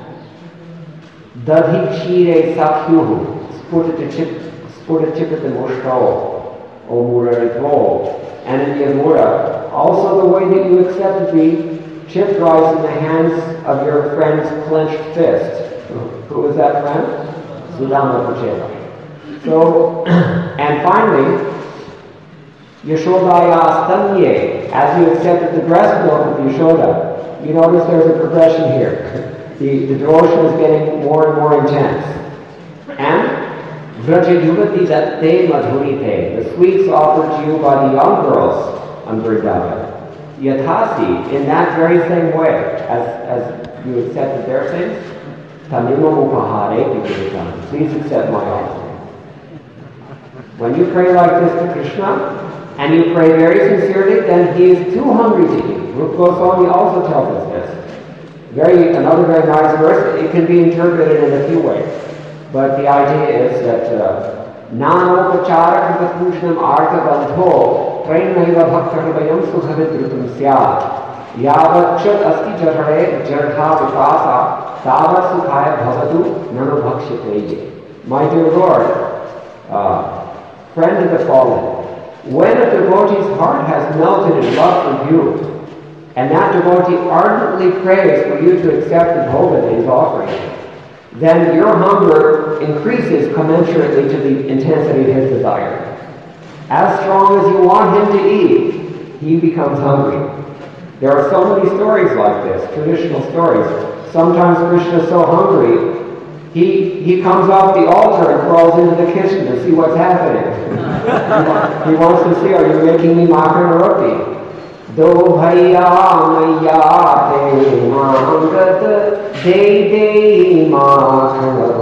Speaker 1: Dadhi Kshire Sakyuhu, Spurta Chipata Mushtao, O Muraritvo. And in Yamura, Also the way that you accept to be chipped rice in the hands of your friend's clenched fist. Who was that friend? Sudama Pachela. So, and finally, Yashodaya Stanye, as you accepted the breast milk of Yashoda, you notice there's a progression here. The, the devotion is getting more and more intense. And Vrajayuvati Datte Madhurite, the sweets offered to you by the young girls on Vrindavan. Yathasi, in that very same way, as, as you accepted their things, Tamima Upahare Pikiritam, please accept my offering. When you pray like this to Krishna, and you pray very sincerely, then he is too hungry to eat. Rupa Goswami also tells us this. Very, another very nice verse. It can be interpreted in a few ways. But the idea is that Nanopachara Kripatushnam Artha Bandho Trainaiva Bhaktarvayam Sukhavidrutam Syat Yavakshat Asti Jarhare Jarha Vipasa Tava Sukhaya Bhavatu Nanobhakshateji. My dear Lord, uh, friend of the fallen, when a devotee's heart has melted in love for you, and that devotee ardently prays for you to accept the bhoga that he's offering, then your hunger increases commensurately to the intensity of his desire. As strong as you want him to eat, he becomes hungry. There are so many stories like this, traditional stories. Sometimes Krishna is so hungry, he, he comes off the altar and crawls into the kitchen to see what's happening. He wants to see, are you making me makhan roti? Do bhaiya maiya te mangat de de makhan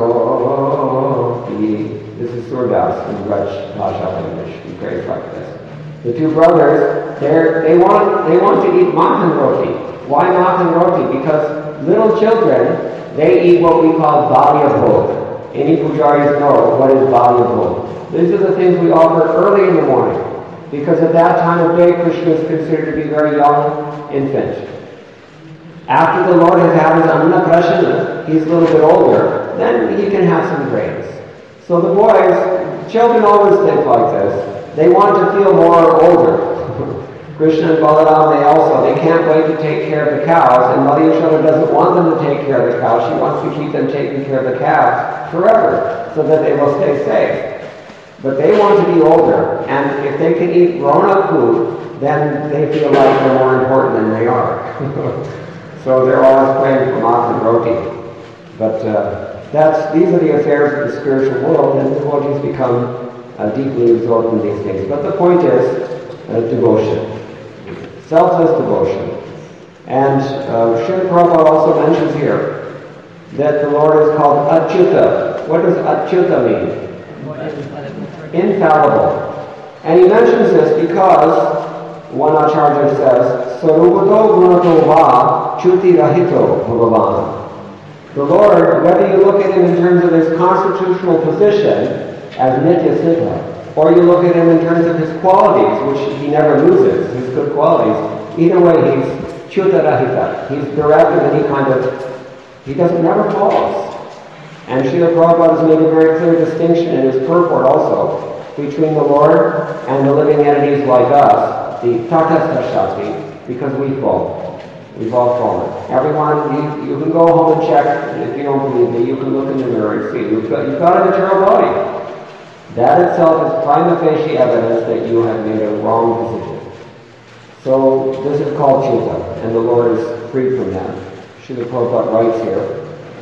Speaker 1: roti. This is Surdas in Raj Bhasha English. He prays like this. The two brothers, they're, they want they want to eat makhan roti. Why makhan roti? Because little children, they eat what we call balya bhog. Any pujaris know what is balya bhog. These are the things we offer early in the morning, because at that time of day, Krishna is considered to be a very young infant. After the Lord has had his Anna Prashana, he's a little bit older, then he can have some grains. So the boys, children always think like this. They want to feel more older. Krishna and Balaram, they also, they can't wait to take care of the cows, and Mother Yashoda doesn't want them to take care of the cows. She wants to keep them taking care of the calves forever, so that they will stay safe. But they want to be older, and if they can eat grown-up food, then they feel like they're more important than they are. So they're always praying for makhan roti. But uh, that's these are the affairs of the spiritual world, and devotees become uh, deeply absorbed in these things. But the point is uh, devotion, selfless devotion. And uh, Srila Prabhupada also mentions here that the Lord is called Achyuta. What does Achyuta mean? Infallible. And he mentions this because one Acharya says, Sarupato gunato va chuti rahito bhagavan. The Lord, whether you look at him in terms of his constitutional position as Nitya Siddha, or you look at him in terms of his qualities, which he never loses, his good qualities, either way he's chuta rahita. He's bereft of any kind of, he doesn't never falls. And Srila Prabhupada has made a very clear distinction in his purport also between the Lord and the living entities like us, the Tatastha Shakti, because we fall. We've all fallen. Everyone, you, you can go home and check. If you don't believe me, you can look in the mirror and see. You've got, you've got a material body. That itself is prima facie evidence that you have made a wrong decision. So this is called Chuta, and the Lord is free from that. Srila Prabhupada writes here,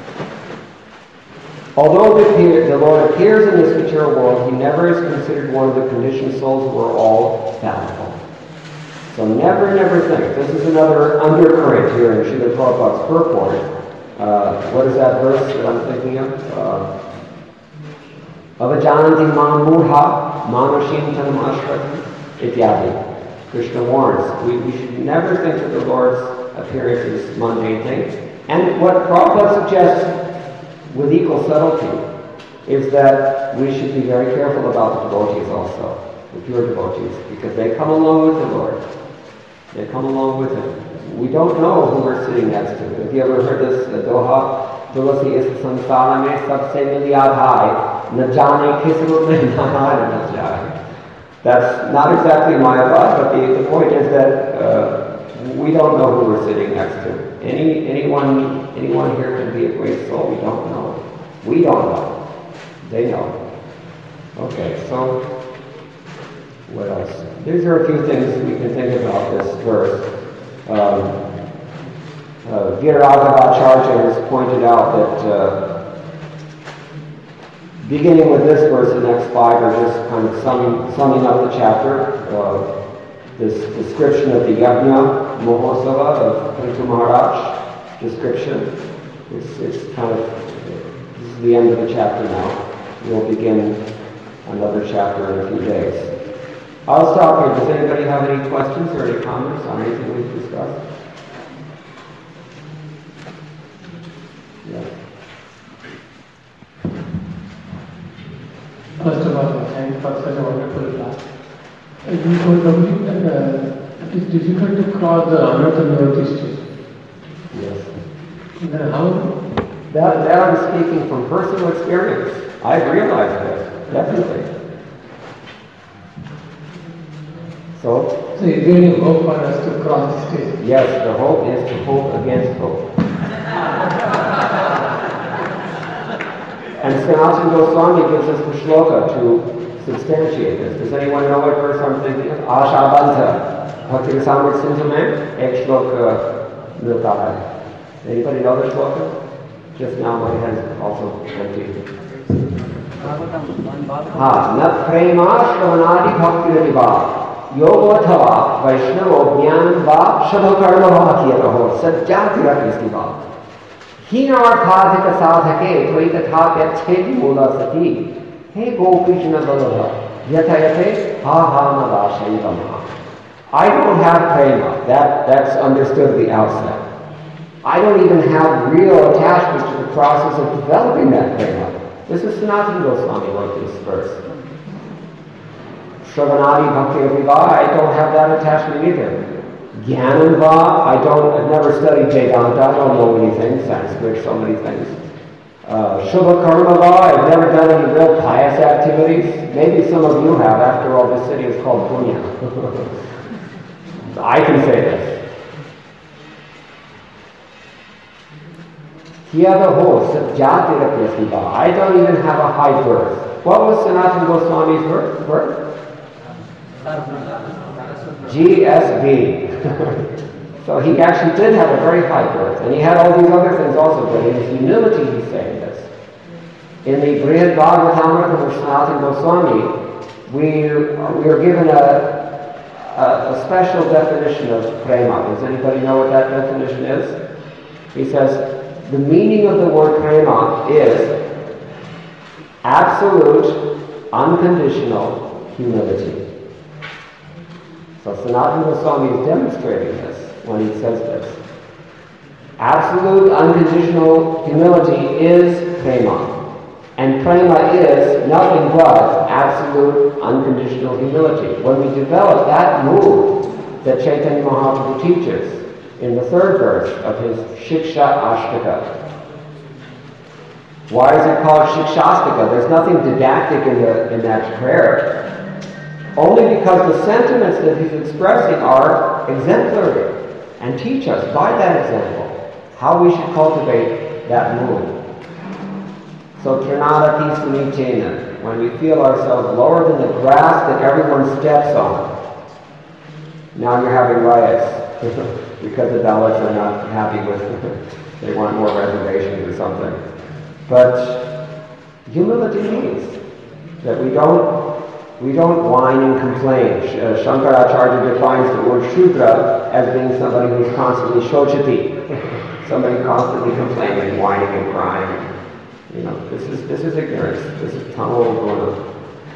Speaker 1: although the, the Lord appears in this material world, he never is considered one of the conditioned souls who are all fallible. So never, never think. This is another undercurrent here in Srila Prabhupada's purport. Uh, what is that verse that I'm thinking of? Uh, Avajananti man murha manashintanam ashratam ityadi. Krishna warns. We, we should never think of the Lord's appearance as mundane things. And what Prabhupada suggests with equal subtlety is that we should be very careful about the devotees also, the pure devotees, because they come along with the Lord. They come along with him. We don't know who we're sitting next to. Have you ever heard this uh, doha? Tulasi is samsara mein sabse milyadhai, na jane kis rup mein nahar na jaye. That's not exactly Mayavad, but the, the point is that uh, we don't know who we're sitting next to. Any anyone anyone here can be a great soul. We don't know. We don't know. They know. Okay, so what else? These are a few things we can think about this verse. Um, uh, Viragavacharya has pointed out that uh, beginning with this verse, the next five are just kind of summing, summing up the chapter. Uh, this description of the Yajna Mahosava of Prithu Maharaj description. It's, it's kind of, this is the end of the chapter now. We'll begin another chapter in a few days. I'll stop here. Does anybody have any questions or any comments on anything we've discussed? Yeah.
Speaker 4: First of all, thank you for such a wonderful class. I think for something that uh, it is difficult to cross the another nivati stage.
Speaker 1: Yes.
Speaker 4: Then how?
Speaker 1: That, that I'm speaking from personal experience. I've realized this, definitely. So?
Speaker 4: So is there any hope for us to cross the stage?
Speaker 1: Yes, the hope is to hope against hope. And Sanatana Goswami gives us the shloka to substantiate this. Does anyone know what verse I'm thinking of? Asha Banta. Bhakti Rasamrit Sindhu mein ek shloka milta hai. Anybody know the shloka? Just now my head is also empty. Ha, na prema shravanadi bhakti radiva yoga thava vaishnavo jnana va shadhokarma bhakiyataho sajjati rakistiva. Hinarthadhika sadhake tvaitathapyacheti mula sati he gopishna balabha yatayate ha ha navashayivamha. I don't have prema. That, that's understood at the outset. I don't even have real attachment to the process of developing that prema. This is Sanatana Goswami wrote this verse. Shravanadi Bhakti Aviva, I don't have that attachment either. Jnanava, I don't, I've never studied Vedanta, I don't know anything, Sanskrit, so many things. Uh, Shubha Karmava, I've never done any real pious activities. Maybe some of you have, after all, this city is called Punya. I can say this. Kyadaho Satyatirapyasiva. I don't even have a high birth. What was Sanatana Goswami's birth? G S B. So he actually did have a very high birth, and he had all these other things also, but in his humility he's saying this. In the Brihad Bhagavatamrita of Sanatana Goswami, we, we are given a, a, a special definition of prema. Does anybody know what that definition is? He says, the meaning of the word prema is absolute, unconditional humility. So Sanatana Goswami is demonstrating this when he says this. Absolute, unconditional humility is prema. And prema is nothing but absolute, unconditional humility. When we develop that mood that Chaitanya Mahaprabhu teaches in the third verse of his Shiksha Ashtaka. Why is it called Shikshastika? There's nothing didactic in, the, in that prayer. Only because the sentiments that he's expressing are exemplary and teach us by that example how we should cultivate that mood. So Trinada Pisunichena, when we feel ourselves lower than the grass that everyone steps on. Now you're having riots because the Dalits are not happy with it. They want more reservations or something. But humility means that we don't we don't whine and complain. Uh, Shankaracharya defines the word Shudra as being somebody who's constantly shochati, somebody constantly complaining, whining and crying. You know, this is this is ignorance. This is tunnel guna.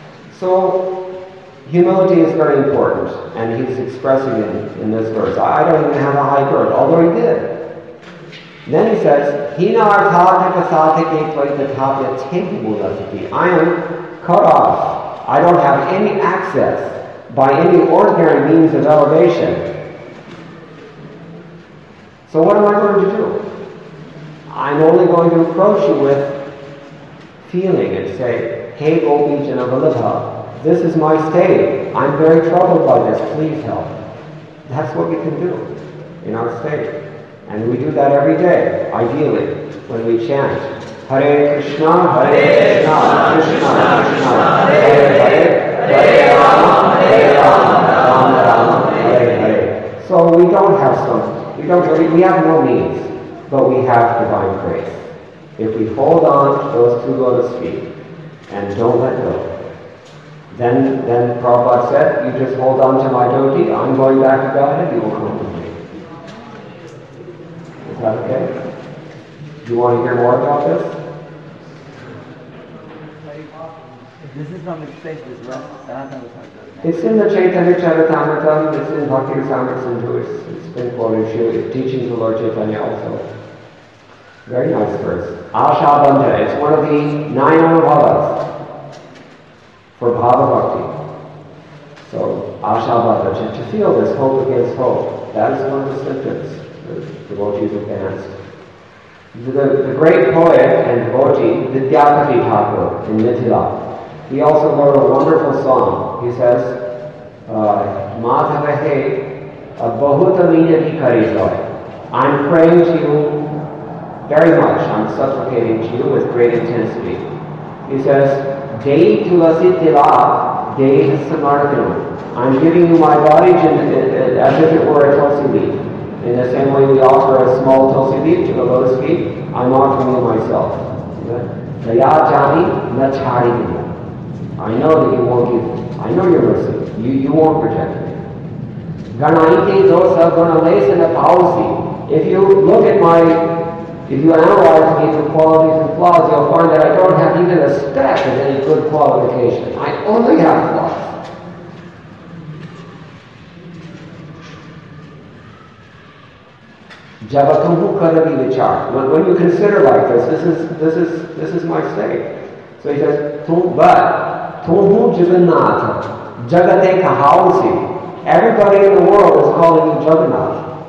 Speaker 1: So humility is very important, and he's expressing it in this verse. I don't even have a high birth, although he did. Then he says, Hina arthadhika sathike tvaitathapya tekimulasati. I am cut off. I don't have any access by any ordinary means of elevation. So what am I going to do? I'm only going to approach you with feeling and say, Hey Gopi Jana Vallabha, this is my state. I'm very troubled by this. Please help. That's what we can do in our state. And we do that every day, ideally, when we chant. Hare Krishna, Hare Krishna, Krishna Krishna, Hare Hare, Hare Rama, Hare Rama, Rama Rama, Hare Hare. So we don't have some, we don't really, we have no needs, but we have divine grace. If we hold on to those two lotus feet and don't let go, then, then Prabhupada said, you just hold on to my dhoti, I'm going back to Godhead, you will come with me. Is that okay? Do you want to hear more about this?
Speaker 3: This is from which place this was?
Speaker 1: It's in the Chaitanya Charitamrita, it's in Bhakti Rasamrita Sindhu, it's, it's been quoted, it's teachings of Lord Chaitanya also. Very nice verse. Ashabandha, it's one of the nine anubhavas for Bhava Bhakti. So, Ashabandha, to, to feel this hope against hope, that is one of the symptoms the devotees advanced. The, the great poet and devotee, Vidyapati Thakur in Mithila, he also wrote a wonderful song. He says, Madhavahe Bahuta Minati Karisoy. I'm praying to you very much. I'm supplicating to you with great intensity. He says, Dei Tulasi Tila, Dei Samarthinu. I'm giving you my body as if it were a tulsi leaf. In the same way we offer a small tulsi leaf to the lotus feet, I'm offering you myself. Dayajani Nachari. I know that you won't give, I know your mercy. You, you won't reject me. Ganaite dosa gunalesana pausi. If you look at my, if you analyze me for qualities and flaws, you'll find that I don't have even a speck of any good qualification. I only have flaws. Javatuhu karavi vichar. When, when you consider like this, this is this is this is my state. So he says, but tuhu jivannatha jagate kahausi. Everybody in the world is calling you Jagannath.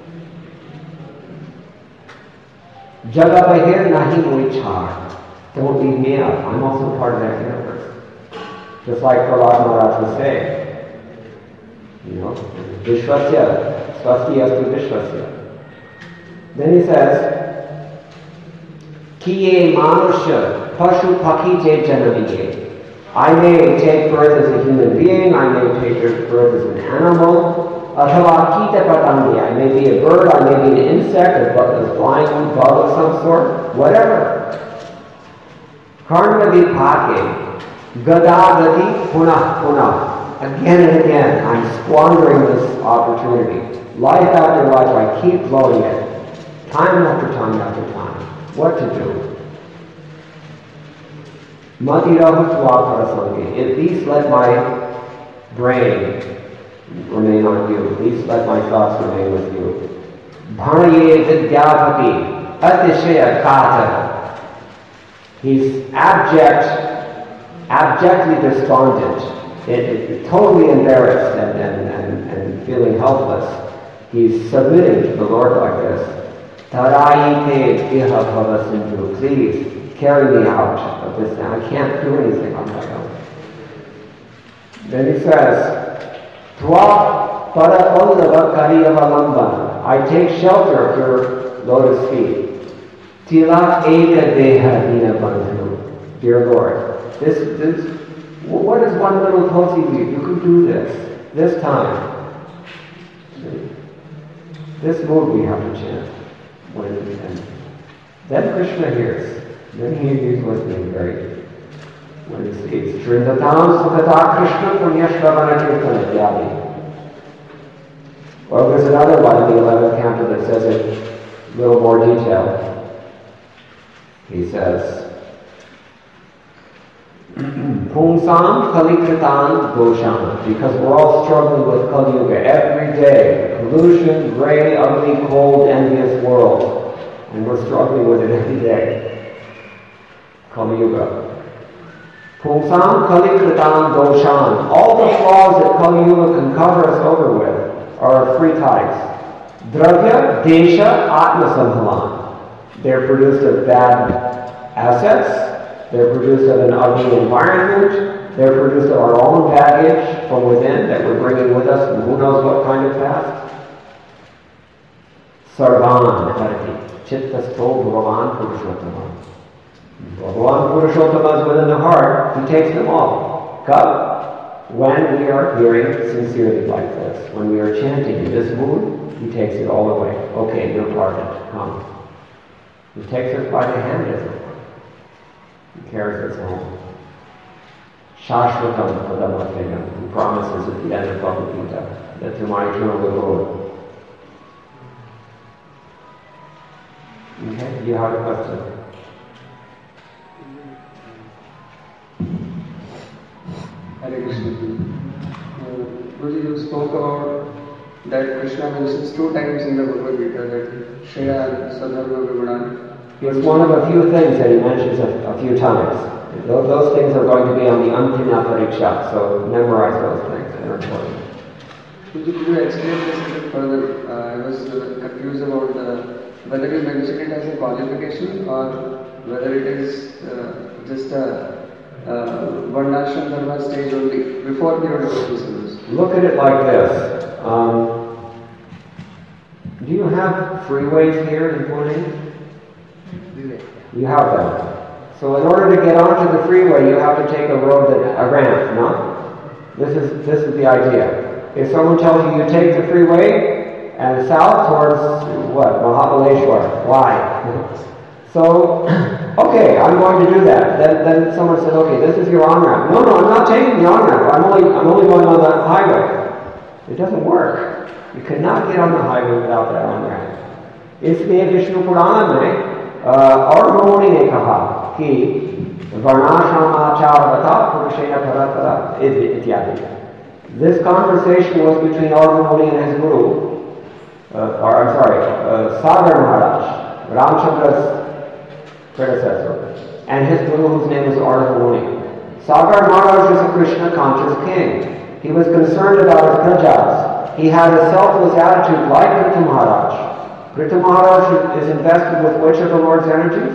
Speaker 1: Jagabahir nahi vichar. Don't leave me out. I'm also part of that universe. Just like Prahlad Maharaj was saying. You know, Vishwasya, swasti astu Vishwasya. Then he says, Kiye manusha pashu pakhi je janamiye. I may take birth as a human being, I may take birth as an animal, athava kita patangi. I may be a bird, I may be an insect, a flying bug of some sort, whatever. Karma vipake, gadagati punah punah. Again and again, I'm squandering this opportunity. Life after life, I keep blowing it. Time after time after time. What to do? At least let my brain remain on you. At least let my thoughts remain with you. Bhanaye vidyapati atishaya kata. He's abject, abjectly despondent, it, it, totally embarrassed and, and, and, and feeling helpless. He's submitting to the Lord like this. Tarayite iha bhava. Please carry me out of this now. I can't do anything on my own. Then he says, Twa parapallava kariyavalamban. I take shelter of your lotus feet. Tila eka deha dina bandhu. Dear Lord, this, this, what is one little tulsi leaf? You can do this, this time. This mood we have to chant. When and then Krishna hears. Then he hears listening very. When he sees Shrindatam Sukata Krishna Punyashravana Kirtana Yadi. Well, there's another one in the eleventh canto that says it a little more detailed. He says, Pumsam Kalikritan Dosham, because we're all struggling with Kali Yuga every day. Pollution, gray, ugly, cold, envious world. And we're struggling with it every day. Kali Yuga. Pumsam Kalikritan Dosham. All the flaws that Kali Yuga can cover us over with are of three types. Dravya, Desha, Atma Samhalan. They're produced of bad assets. They're produced of an ugly environment. They're produced of our own baggage from within that we're bringing with us from who knows what kind of past. Sarvan Harati. Chittasto Bhagavan Purushottama. Bhagavan Purushottama is within the heart. He takes them all. God, when we are hearing sincerely like this, when we are chanting in this mood, He takes it all away. Okay, you're pardoned. Come. He takes us by the hand, as it were. He carries us home. Shashvatam Padamathayam. He promises at the end of Bhagavad Gita that to my eternal Lord. Okay, you have a question?
Speaker 5: Hare Krishna. Uh, Guruji, you spoke about that Krishna mentions two times in the Bhagavad Gita that Shreya and Sadharma Vimanan.
Speaker 1: It's one of a few things that he mentions a, a few times. Those, those things are going to be on the Antina Pariksha, so memorize those things. They're important.
Speaker 5: Could you, could you explain this a bit further? Uh, I was uh, confused about the, whether you mention it as a qualification or whether it is uh, just a uh, Varnashram Dharma stage only before the devotional service.
Speaker 1: Look at it like this. Um, do you have freeways here in Pune? You have them. So in order to get onto the freeway, you have to take a road that a ramp, no? This is this is the idea. If someone tells you you take the freeway and south towards what? Mahabaleshwar. Why? So, okay, I'm going to do that. Then then someone says, okay, this is your on-ramp. No, no, I'm not taking the on-ramp. I'm only I'm only going on the highway. It doesn't work. You cannot get on the highway without that on-ramp. इसलिए विष्णु पुराण में और मुनि ने कहा कि वर्णाश्रमाचारवता पुरुषेण परतरा इत्यादि. This conversation was between Arjuna Muni and his guru, uh, or I'm sorry, uh, Sagar Maharaj, Ramchandra's predecessor, and his guru whose name was Arjuna Muni. Sagar Maharaj was a Krishna conscious king. He was concerned about his prajas. He had a selfless attitude like Pritha Maharaj. Pritha Maharaj is invested with which of the Lord's energies?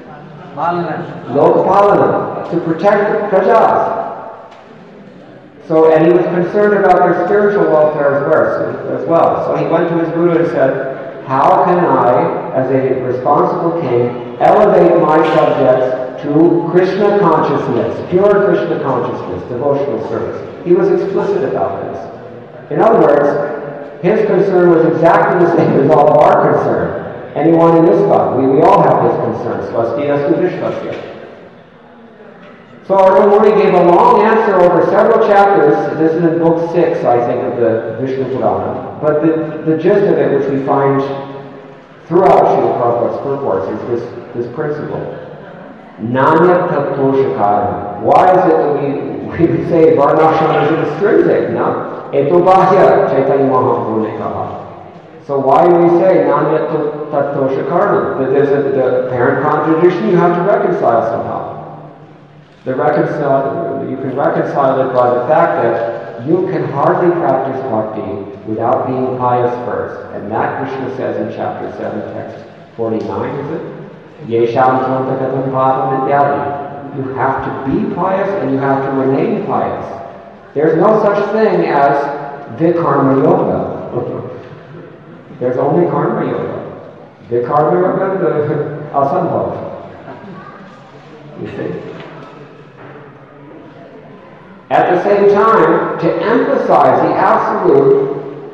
Speaker 1: Lokapalana, to protect the prajas. So, and he was concerned about their spiritual welfare as well. So he went to his guru and said, how can I, as a responsible king, elevate my subjects to Krishna consciousness, pure Krishna consciousness, devotional service? He was explicit about this. In other words, his concern was exactly the same as all of our concern. Anyone in this God, we, we all have this concern. Swasti astu vishvasya. So Arjuna Muni gave a long answer over several chapters. This is in book six, I think, of the Vishnu Purana. But the, the gist of it, which we find throughout Srila Prabhupada's purports, is this, this principle. Nanya Tattva. Why is it that we, we say Varnashram is extrinsic? No? Eto Bahya Chaitanya Mahaprabhu ne kaha. So why do we say Nanya Tattva Shakarna? That there's a, the apparent contradiction you have to reconcile somehow. The reconcile, you can reconcile it by the fact that you can hardly practice bhakti without being pious first. And that Krishna says in chapter seven, text forty-nine, is it? Yesham Tvantakatam Padam Vidyadi. You have to be pious and you have to remain pious. There's no such thing as Vikarma Yoga. There's only Karma Yoga. Vikarma Yoga is asambhav. You see? At the same time, to emphasize the absolute,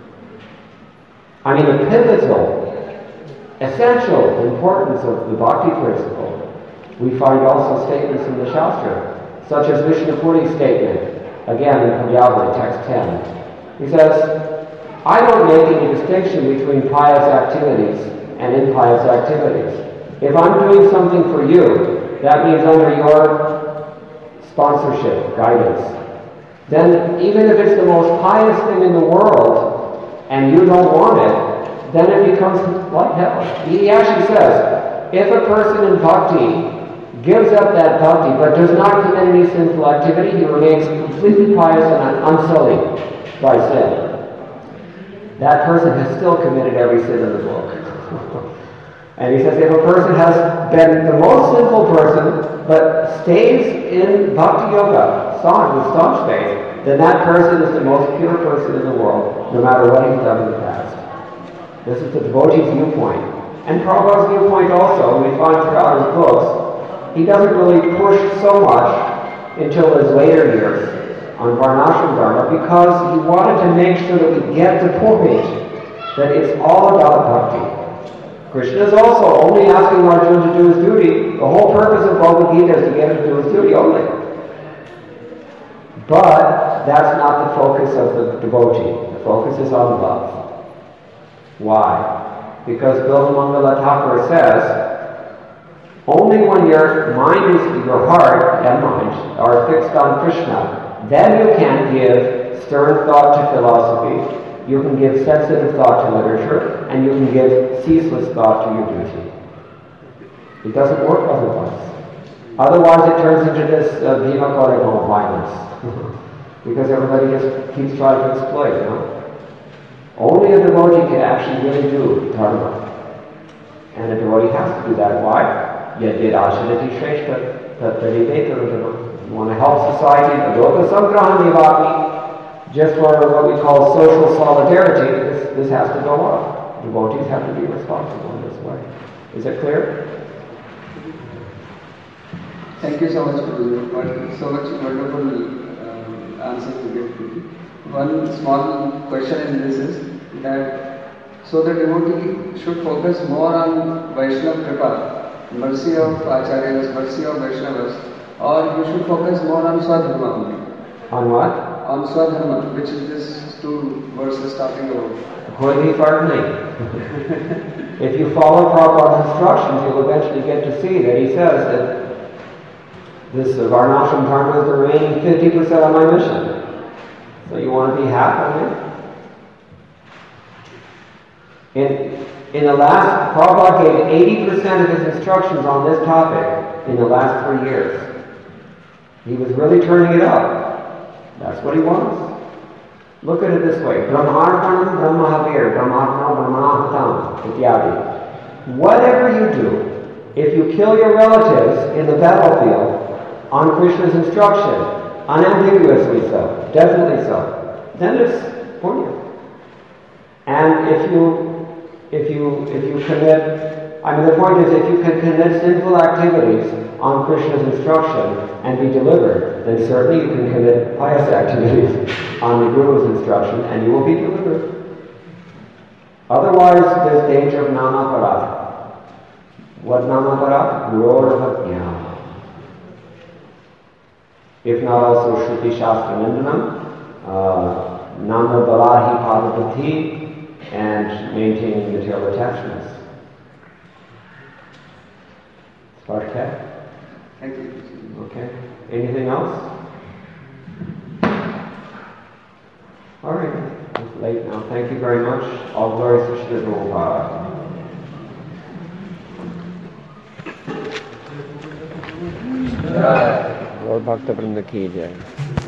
Speaker 1: I mean the pivotal, essential importance of the bhakti principle, we find also statements in the Shastra, such as Vishnupuri's statement, again in Padyavali, text ten. He says, I don't make any distinction between pious activities and impious activities. If I'm doing something for you, that means under your sponsorship, guidance, then even if it's the most pious thing in the world and you don't want it, then it becomes like hell. He actually says, if a person in bhakti gives up that bhakti but does not commit any sinful activity, he remains completely pious and unsullied by sin. That person has still committed every sin in the book. And he says if a person has been the most sinful person, but stays in bhakti yoga, staunch, with staunch faith, then that person is the most pure person in the world, no matter what he's done in the past. This is the devotee's viewpoint. And Prabhupada's viewpoint also, we find throughout his books, he doesn't really push so much until his later years on Varnashram Dharma, because he wanted to make sure that we get the point that it's all about bhakti. Krishna is also only asking Arjuna to do his duty. The whole purpose of Bhagavad Gita is to get him to do his duty only. But that's not the focus of the devotee. The focus is on love. Why? Because Bilvamangala Thakur says, only when your mind is, your heart and mind are fixed on Krishna, then you can give stern thought to philosophy, you can give sensitive thought to literature, and you can give ceaseless thought to your duty. It doesn't work otherwise. Otherwise it turns into this uh, Bhima Korego violence. Because everybody just keeps trying to exploit, you know? Only a devotee can actually really do dharma. And a devotee has to do that. Why? Yad yad ashanati shreshta tat tariveta. You want to help society, adoka samgraha nivagni, just for what we call social solidarity, this, this has to go on. Devotees have to be responsible in this way. Is it clear?
Speaker 5: Thank you so much for so much wonderful um, answers to give. One small question in this is that so the devotee should focus more on Vaishnava Kripa, mercy of Acharyas, mercy of Vaishnavas, or you should focus more on Swadharma only.
Speaker 1: On what?
Speaker 5: On Swadharma, which is this two verses talking about.
Speaker 1: Koi fard nahi. If you follow Prabhupada's instructions, you'll eventually get to see that he says that this uh, Varnashram Dharma is the remaining fifty percent of my mission. So you want to be half of it? In, in the last, Prabhupada gave eighty percent of his instructions on this topic in the last three years. He was really turning it up. That's what he wants. Look at it this way. Brahmarpanam Brahmahavir, Brahmatma Brahmanahatam, ityadi. Whatever you do, if you kill your relatives in the battlefield, on Krishna's instruction, unambiguously so, definitely so, then it's punya. And if you, if you, if you commit, I mean the point is, if you can commit sinful activities on Krishna's instruction and be delivered, then certainly you can commit pious activities on the Guru's instruction and you will be delivered. Otherwise, there's danger of namaparad. What namaparad? Gurur. If not also Shruti Shastra Nindanam, uh, Nama Balahi Padapati, and maintaining material attachments. Spartak?
Speaker 5: Thank you.
Speaker 1: Okay. Anything else? All right. It's late now. Thank you very much. All glory to Shri Prabhupada. और भक्त वृंद की जय।